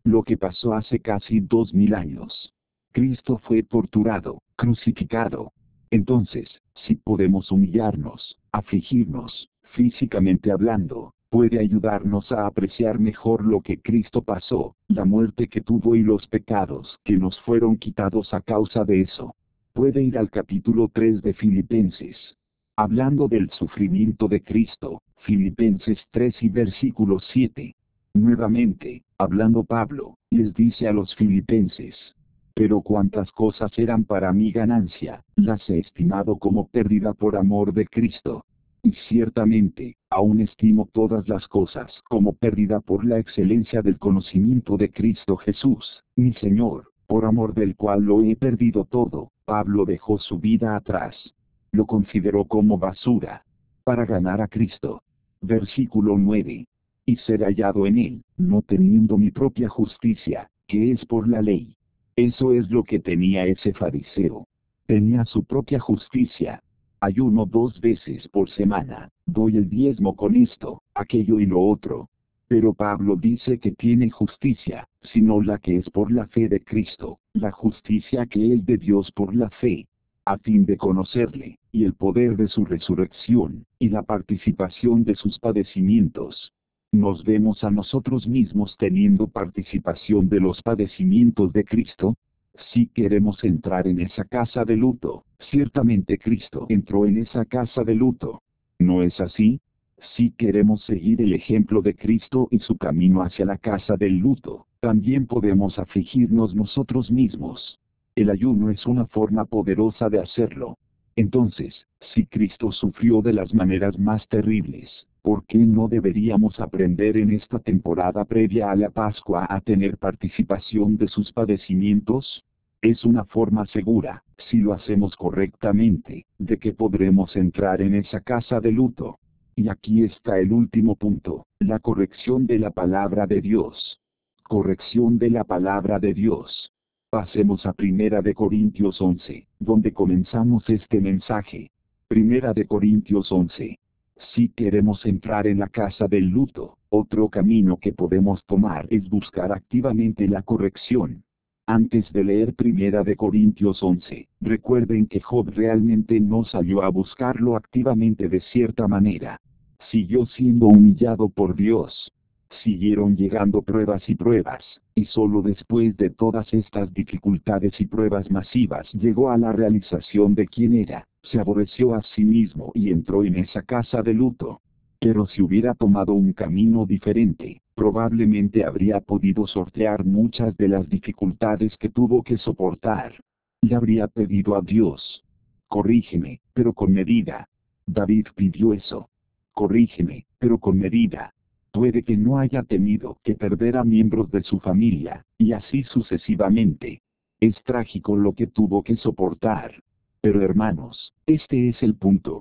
pasó hace casi 2000 años. Cristo fue torturado, crucificado. Entonces, si podemos humillarnos, afligirnos, físicamente hablando, puede ayudarnos a apreciar mejor lo que Cristo pasó, la muerte que tuvo y los pecados que nos fueron quitados a causa de eso. Puede ir al capítulo 3 de Filipenses. Hablando del sufrimiento de Cristo, Filipenses 3 y versículo 7. Nuevamente, hablando Pablo, les dice a los filipenses: pero cuantas cosas eran para mi ganancia, las he estimado como pérdida por amor de Cristo. Y ciertamente, aún estimo todas las cosas como pérdida por la excelencia del conocimiento de Cristo Jesús, mi Señor, por amor del cual lo he perdido todo. Pablo dejó su vida atrás. Lo consideró como basura, para ganar a Cristo. Versículo 9. Y ser hallado en él, no teniendo mi propia justicia, que es por la ley. Eso es lo que tenía ese fariseo. Tenía su propia justicia. Ayuno 2 veces por semana, doy el diezmo con esto, aquello y lo otro. Pero Pablo dice que tiene justicia, sino la que es por la fe de Cristo, la justicia que es de Dios por la fe, a fin de conocerle, y el poder de su resurrección, y la participación de sus padecimientos. ¿Nos vemos a nosotros mismos teniendo participación de los padecimientos de Cristo? Si queremos entrar en esa casa de luto, ciertamente Cristo entró en esa casa de luto. ¿No es así? Si queremos seguir el ejemplo de Cristo y su camino hacia la casa del luto, también podemos afligirnos nosotros mismos. El ayuno es una forma poderosa de hacerlo. Entonces, si Cristo sufrió de las maneras más terribles, ¿por qué no deberíamos aprender en esta temporada previa a la Pascua a tener participación de sus padecimientos? Es una forma segura, si lo hacemos correctamente, de que podremos entrar en esa casa de luto. Y aquí está el último punto, la corrección de la palabra de Dios. Corrección de la palabra de Dios. Pasemos a Primera de Corintios 11, donde comenzamos este mensaje. Primera de Corintios 11. Si queremos entrar en la casa del luto, otro camino que podemos tomar es buscar activamente la corrección. Antes de leer Primera de Corintios 11, recuerden que Job realmente no salió a buscarlo activamente de cierta manera. Siguió siendo humillado por Dios. Siguieron llegando pruebas, y solo después de todas estas dificultades y pruebas masivas llegó a la realización de quién era, se aborreció a sí mismo y entró en esa casa de luto. Pero si hubiera tomado un camino diferente, probablemente habría podido sortear muchas de las dificultades que tuvo que soportar. Le habría pedido a Dios: corrígeme, pero con medida. David pidió eso. Corrígeme, pero con medida. Puede que no haya tenido que perder a miembros de su familia, y así sucesivamente. Es trágico lo que tuvo que soportar. Pero hermanos, este es el punto.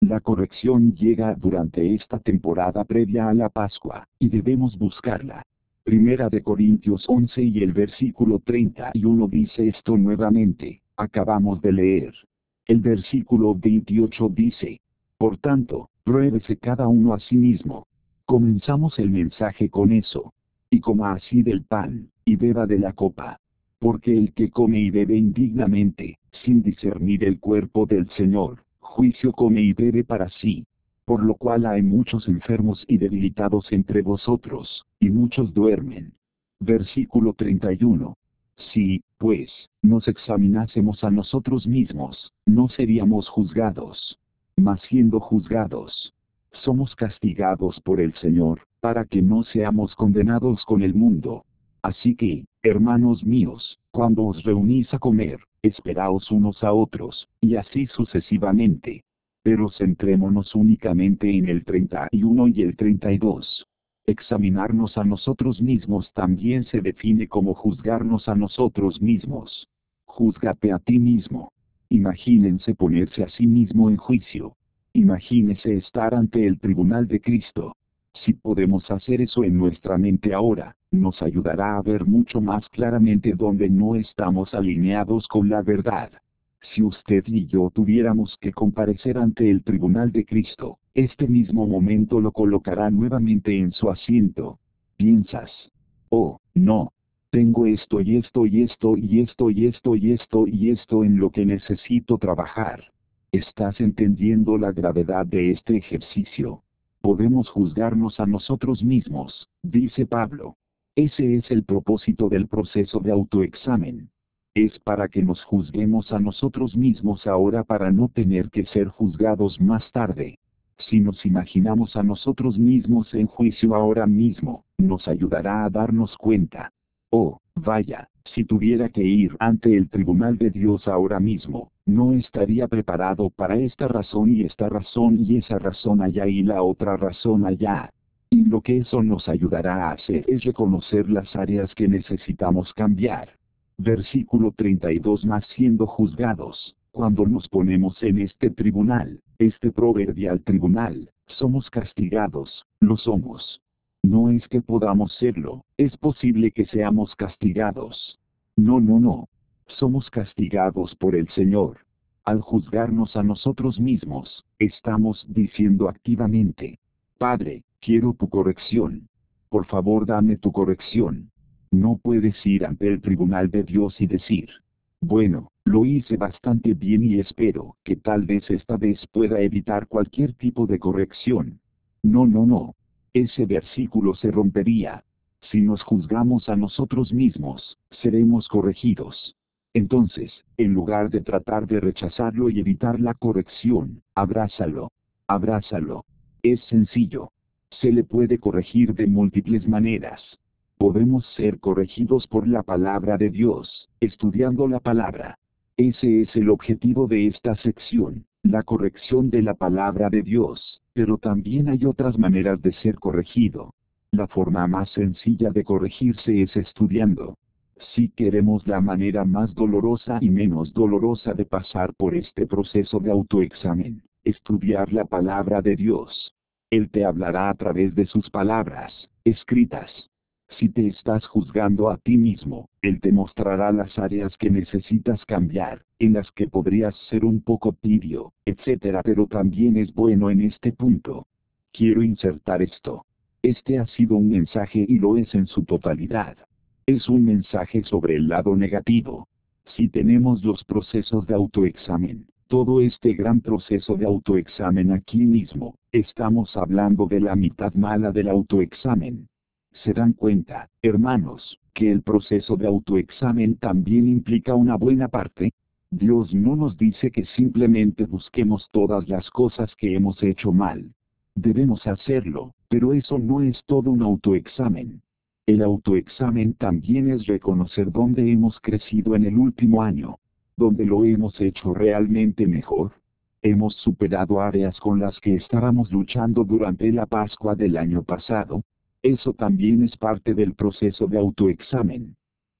La corrección llega durante esta temporada previa a la Pascua, y debemos buscarla. Primera de Corintios 11 y el versículo 31 dice esto nuevamente, acabamos de leer. El versículo 28 dice, por tanto, pruébese cada uno a sí mismo. Comenzamos el mensaje con eso. Y coma así del pan, y beba de la copa. Porque el que come y bebe indignamente, sin discernir el cuerpo del Señor, juicio come y bebe para sí. Por lo cual hay muchos enfermos y debilitados entre vosotros, y muchos duermen. Versículo 31. Si, pues, nos examinásemos a nosotros mismos, no seríamos juzgados. Mas siendo juzgados, somos castigados por el Señor, para que no seamos condenados con el mundo. Así que, hermanos míos, cuando os reunís a comer, esperaos unos a otros, y así sucesivamente. Pero centrémonos únicamente en el 31 y el 32. Examinarnos a nosotros mismos también se define como juzgarnos a nosotros mismos. Júzgate a ti mismo. Imagínense ponerse a sí mismo en juicio. Imagínese estar ante el tribunal de Cristo. Si podemos hacer eso en nuestra mente ahora, nos ayudará a ver mucho más claramente dónde no estamos alineados con la verdad. Si usted y yo tuviéramos que comparecer ante el tribunal de Cristo, este mismo momento lo colocará nuevamente en su asiento. Piensas, oh, no, tengo esto y esto y esto y esto y esto y esto y esto en lo que necesito trabajar. ¿Estás entendiendo la gravedad de este ejercicio? Podemos juzgarnos a nosotros mismos, dice Pablo. Ese es el propósito del proceso de autoexamen. Es para que nos juzguemos a nosotros mismos ahora para no tener que ser juzgados más tarde. Si nos imaginamos a nosotros mismos en juicio ahora mismo, nos ayudará a darnos cuenta. Oh, vaya, si tuviera que ir ante el tribunal de Dios ahora mismo, no estaría preparado para esta razón y esta razón y esa razón allá y la otra razón allá. Y lo que eso nos ayudará a hacer es reconocer las áreas que necesitamos cambiar. Versículo 32 más siendo juzgados, cuando nos ponemos en este tribunal, este proverbial tribunal, somos castigados, lo somos. No es que podamos serlo, es posible que seamos castigados. No, no, no. Somos castigados por el Señor. Al juzgarnos a nosotros mismos, estamos diciendo activamente, Padre, quiero tu corrección. Por favor, dame tu corrección. No puedes ir ante el tribunal de Dios y decir, bueno, lo hice bastante bien y espero que tal vez esta vez pueda evitar cualquier tipo de corrección. No, no, no. Ese versículo se rompería. Si nos juzgamos a nosotros mismos, seremos corregidos. Entonces, en lugar de tratar de rechazarlo y evitar la corrección, abrázalo. Abrázalo. Es sencillo. Se le puede corregir de múltiples maneras. Podemos ser corregidos por la palabra de Dios, estudiando la palabra. Ese es el objetivo de esta sección, la corrección de la palabra de Dios, pero también hay otras maneras de ser corregido. La forma más sencilla de corregirse es estudiando. Si queremos la manera más dolorosa y menos dolorosa de pasar por este proceso de autoexamen, estudiar la palabra de Dios. Él te hablará a través de sus palabras, escritas. Si te estás juzgando a ti mismo, Él te mostrará las áreas que necesitas cambiar, en las que podrías ser un poco tibio, etc. Pero también es bueno en este punto. Quiero insertar esto. Este ha sido un mensaje y lo es en su totalidad. Es un mensaje sobre el lado negativo. Si tenemos los procesos de autoexamen, todo este gran proceso de autoexamen aquí mismo, estamos hablando de la mitad mala del autoexamen. ¿Se dan cuenta, hermanos, que el proceso de autoexamen también implica una buena parte? Dios no nos dice que simplemente busquemos todas las cosas que hemos hecho mal. Debemos hacerlo, pero eso no es todo un autoexamen. El autoexamen también es reconocer dónde hemos crecido en el último año, dónde lo hemos hecho realmente mejor. Hemos superado áreas con las que estábamos luchando durante la Pascua del año pasado. Eso también es parte del proceso de autoexamen.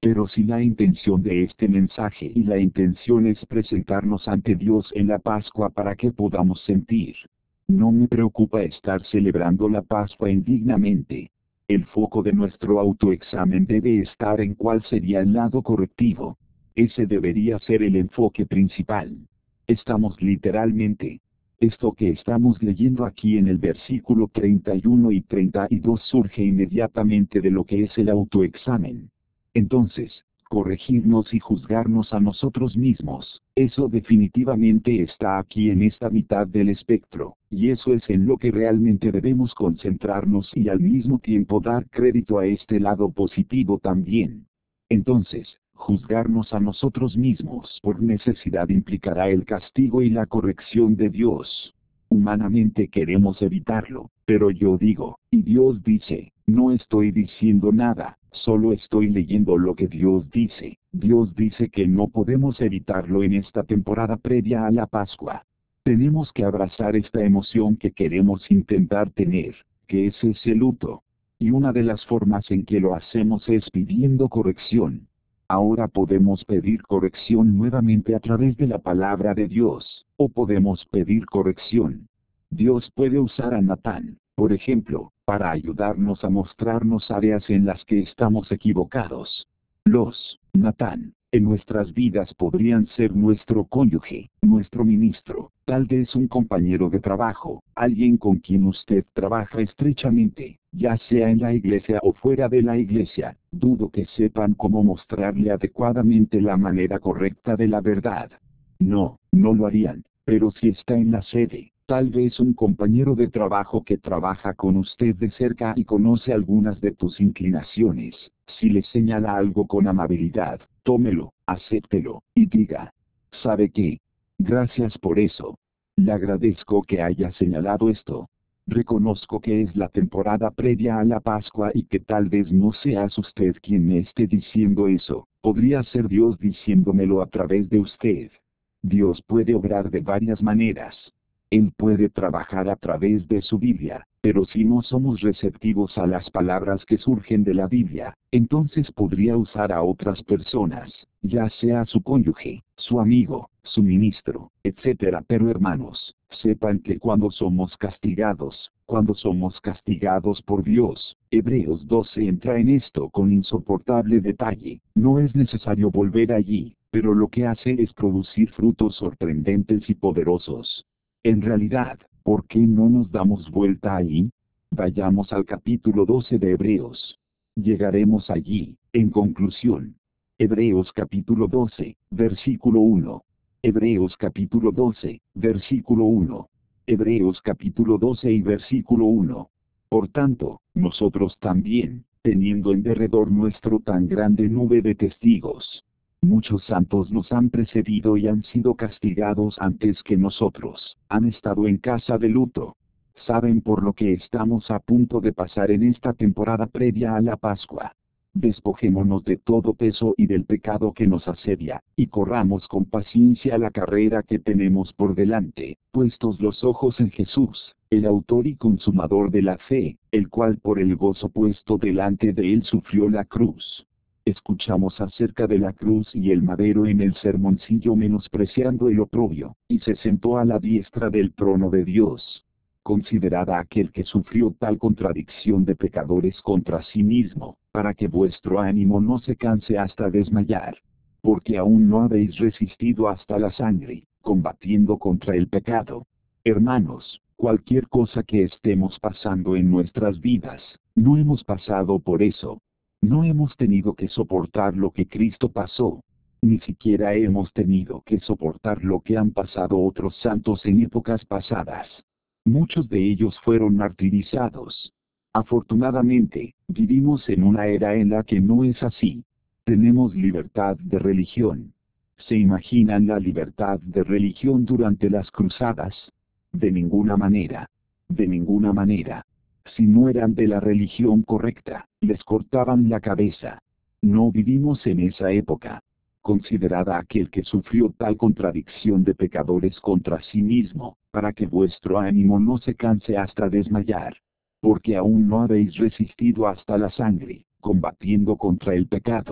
Pero si la intención de este mensaje y la intención es presentarnos ante Dios en la Pascua para que podamos sentir, no me preocupa estar celebrando la Pascua indignamente. El foco de nuestro autoexamen debe estar en cuál sería el lado correctivo. Ese debería ser el enfoque principal. Estamos literalmente. Esto que estamos leyendo aquí en el versículo 31 y 32 surge inmediatamente de lo que es el autoexamen. Entonces, corregirnos y juzgarnos a nosotros mismos, eso definitivamente está aquí en esta mitad del espectro, y eso es en lo que realmente debemos concentrarnos y al mismo tiempo dar crédito a este lado positivo también. Entonces, juzgarnos a nosotros mismos por necesidad implicará el castigo y la corrección de Dios. Humanamente queremos evitarlo, pero yo digo, y Dios dice, no estoy diciendo nada, solo estoy leyendo lo que Dios dice. Dios dice que no podemos evitarlo en esta temporada previa a la Pascua. Tenemos que abrazar esta emoción que queremos intentar tener, que es ese luto. Y una de las formas en que lo hacemos es pidiendo corrección. Ahora podemos pedir corrección nuevamente a través de la palabra de Dios, o podemos pedir corrección. Dios puede usar a Natán, por ejemplo, para ayudarnos a mostrarnos áreas en las que estamos equivocados. Los Natán en nuestras vidas podrían ser nuestro cónyuge, nuestro ministro, tal vez un compañero de trabajo, alguien con quien usted trabaja estrechamente, ya sea en la iglesia o fuera de la iglesia. Dudo que sepan cómo mostrarle adecuadamente la manera correcta de la verdad. No, no lo harían, pero si está en la sede, tal vez un compañero de trabajo que trabaja con usted de cerca y conoce algunas de tus inclinaciones, si le señala algo con amabilidad, tómelo, acéptelo, y diga, ¿sabe qué? Gracias por eso. Le agradezco que haya señalado esto. Reconozco que es la temporada previa a la Pascua y que tal vez no seas usted quien me esté diciendo eso, podría ser Dios diciéndomelo a través de usted. Dios puede obrar de varias maneras. Él puede trabajar a través de su Biblia, pero si no somos receptivos a las palabras que surgen de la Biblia, entonces podría usar a otras personas, ya sea su cónyuge, su amigo, su ministro, etc. Pero hermanos, sepan que cuando somos castigados por Dios, Hebreos 12 entra en esto con insoportable detalle, no es necesario volver allí, pero lo que hace es producir frutos sorprendentes y poderosos. En realidad, ¿por qué no nos damos vuelta allí? Vayamos al capítulo 12 de Hebreos. Llegaremos allí, en conclusión. Hebreos capítulo 12, versículo 1. Hebreos capítulo 12, versículo 1. Hebreos capítulo 12 y versículo 1. Por tanto, nosotros también, teniendo en derredor nuestro tan grande nube de testigos. Muchos santos nos han precedido y han sido castigados antes que nosotros, han estado en casa de luto. Saben por lo que estamos a punto de pasar en esta temporada previa a la Pascua. Despojémonos de todo peso y del pecado que nos asedia, y corramos con paciencia la carrera que tenemos por delante, puestos los ojos en Jesús, el autor y consumador de la fe, el cual por el gozo puesto delante de él sufrió la cruz. Escuchamos acerca de la cruz y el madero en el sermoncillo menospreciando el oprobio, y se sentó a la diestra del trono de Dios. Considerad a aquel que sufrió tal contradicción de pecadores contra sí mismo, para que vuestro ánimo no se canse hasta desmayar. Porque aún no habéis resistido hasta la sangre, combatiendo contra el pecado. Hermanos, cualquier cosa que estemos pasando en nuestras vidas, no hemos pasado por eso. No hemos tenido que soportar lo que Cristo pasó. Ni siquiera hemos tenido que soportar lo que han pasado otros santos en épocas pasadas. Muchos de ellos fueron martirizados. Afortunadamente, vivimos en una era en la que no es así. Tenemos libertad de religión. ¿Se imaginan la libertad de religión durante las cruzadas? De ninguna manera. De ninguna manera. Si no eran de la religión correcta, les cortaban la cabeza. No vivimos en esa época. Considerad a aquel que sufrió tal contradicción de pecadores contra sí mismo, para que vuestro ánimo no se canse hasta desmayar. Porque aún no habéis resistido hasta la sangre, combatiendo contra el pecado.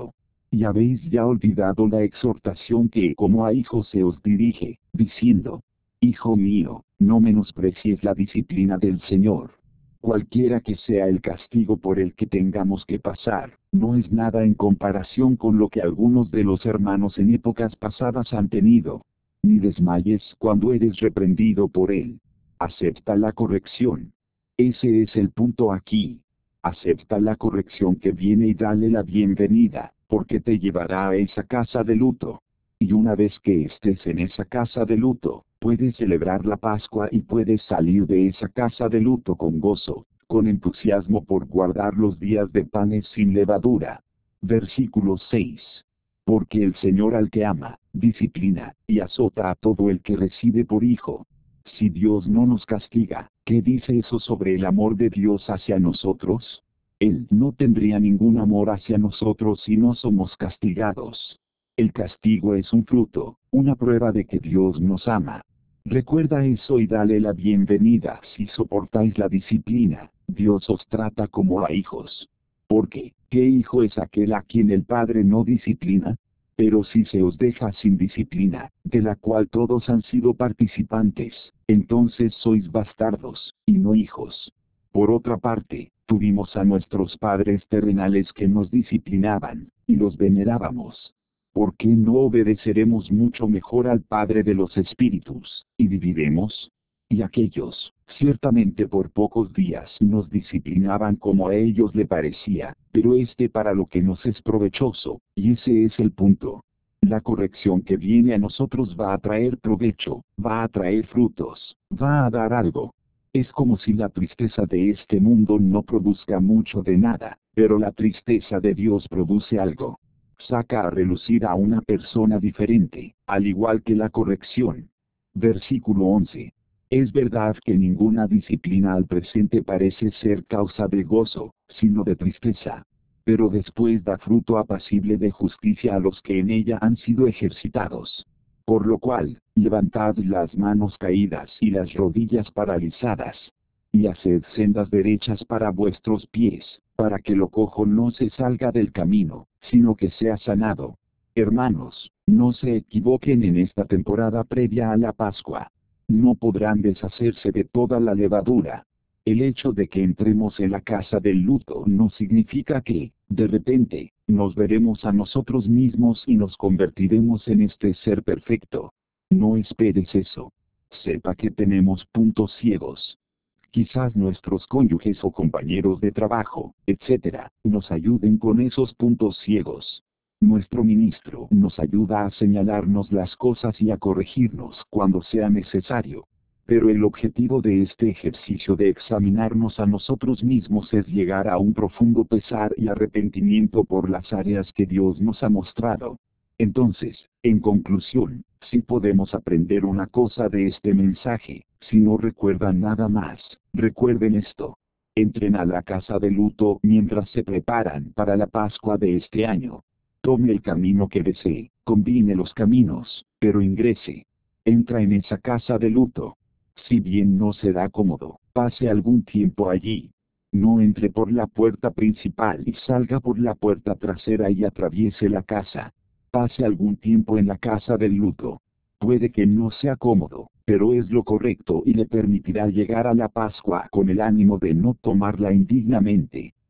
Y habéis ya olvidado la exhortación que como a hijos se os dirige, diciendo: Hijo mío, no menosprecies la disciplina del Señor. Cualquiera que sea el castigo por el que tengamos que pasar, no es nada en comparación con lo que algunos de los hermanos en épocas pasadas han tenido. Ni desmayes cuando eres reprendido por él. Acepta la corrección. Ese es el punto aquí. Acepta la corrección que viene y dale la bienvenida, porque te llevará a esa casa de luto. Y una vez que estés en esa casa de luto, puedes celebrar la Pascua y puedes salir de esa casa de luto con gozo, con entusiasmo por guardar los días de panes sin levadura. Versículo 6. Porque el Señor al que ama, disciplina, y azota a todo el que recibe por hijo. Si Dios no nos castiga, ¿qué dice eso sobre el amor de Dios hacia nosotros? Él no tendría ningún amor hacia nosotros si no somos castigados. El castigo es un fruto, una prueba de que Dios nos ama. Recuerda eso y dale la bienvenida si soportáis la disciplina. Dios os trata como a hijos. Porque, ¿qué hijo es aquel a quien el Padre no disciplina? Pero si se os deja sin disciplina, de la cual todos han sido participantes, entonces sois bastardos, y no hijos. Por otra parte, tuvimos a nuestros padres terrenales que nos disciplinaban, y los venerábamos. ¿Por qué no obedeceremos mucho mejor al Padre de los Espíritus, y viviremos? Y aquellos, ciertamente por pocos días nos disciplinaban como a ellos le parecía, pero para lo que nos es provechoso, y ese es el punto. La corrección que viene a nosotros va a traer provecho, va a traer frutos, va a dar algo. Es como si la tristeza de este mundo no produzca mucho de nada, pero la tristeza de Dios produce algo. Saca a relucir a una persona diferente, al igual que la corrección. Versículo 11. Es verdad que ninguna disciplina al presente parece ser causa de gozo, sino de tristeza. Pero después da fruto apacible de justicia a los que en ella han sido ejercitados. Por lo cual, levantad las manos caídas y las rodillas paralizadas. Y haced sendas derechas para vuestros pies, para que lo cojo no se salga del camino, sino que sea sanado. Hermanos, no se equivoquen en esta temporada previa a la Pascua. No podrán deshacerse de toda la levadura. El hecho de que entremos en la casa del luto no significa que, de repente, nos veremos a nosotros mismos y nos convertiremos en este ser perfecto. No esperes eso. Sepa que tenemos puntos ciegos. Quizás nuestros cónyuges o compañeros de trabajo, etc., nos ayuden con esos puntos ciegos. Nuestro ministro nos ayuda a señalarnos las cosas y a corregirnos cuando sea necesario. Pero el objetivo de este ejercicio de examinarnos a nosotros mismos es llegar a un profundo pesar y arrepentimiento por las áreas que Dios nos ha mostrado. Entonces, en conclusión, si podemos aprender una cosa de este mensaje, si no recuerdan nada más, recuerden esto. Entren a la casa de luto mientras se preparan para la Pascua de este año. Tome el camino que desee, combine los caminos, pero ingrese. Entra en esa casa de luto. Si bien no será cómodo, pase algún tiempo allí. No entre por la puerta principal y salga por la puerta trasera y atraviese la casa. Pase algún tiempo en la casa del luto. Puede que no sea cómodo, pero es lo correcto y le permitirá llegar a la Pascua con el ánimo de no tomarla indignamente.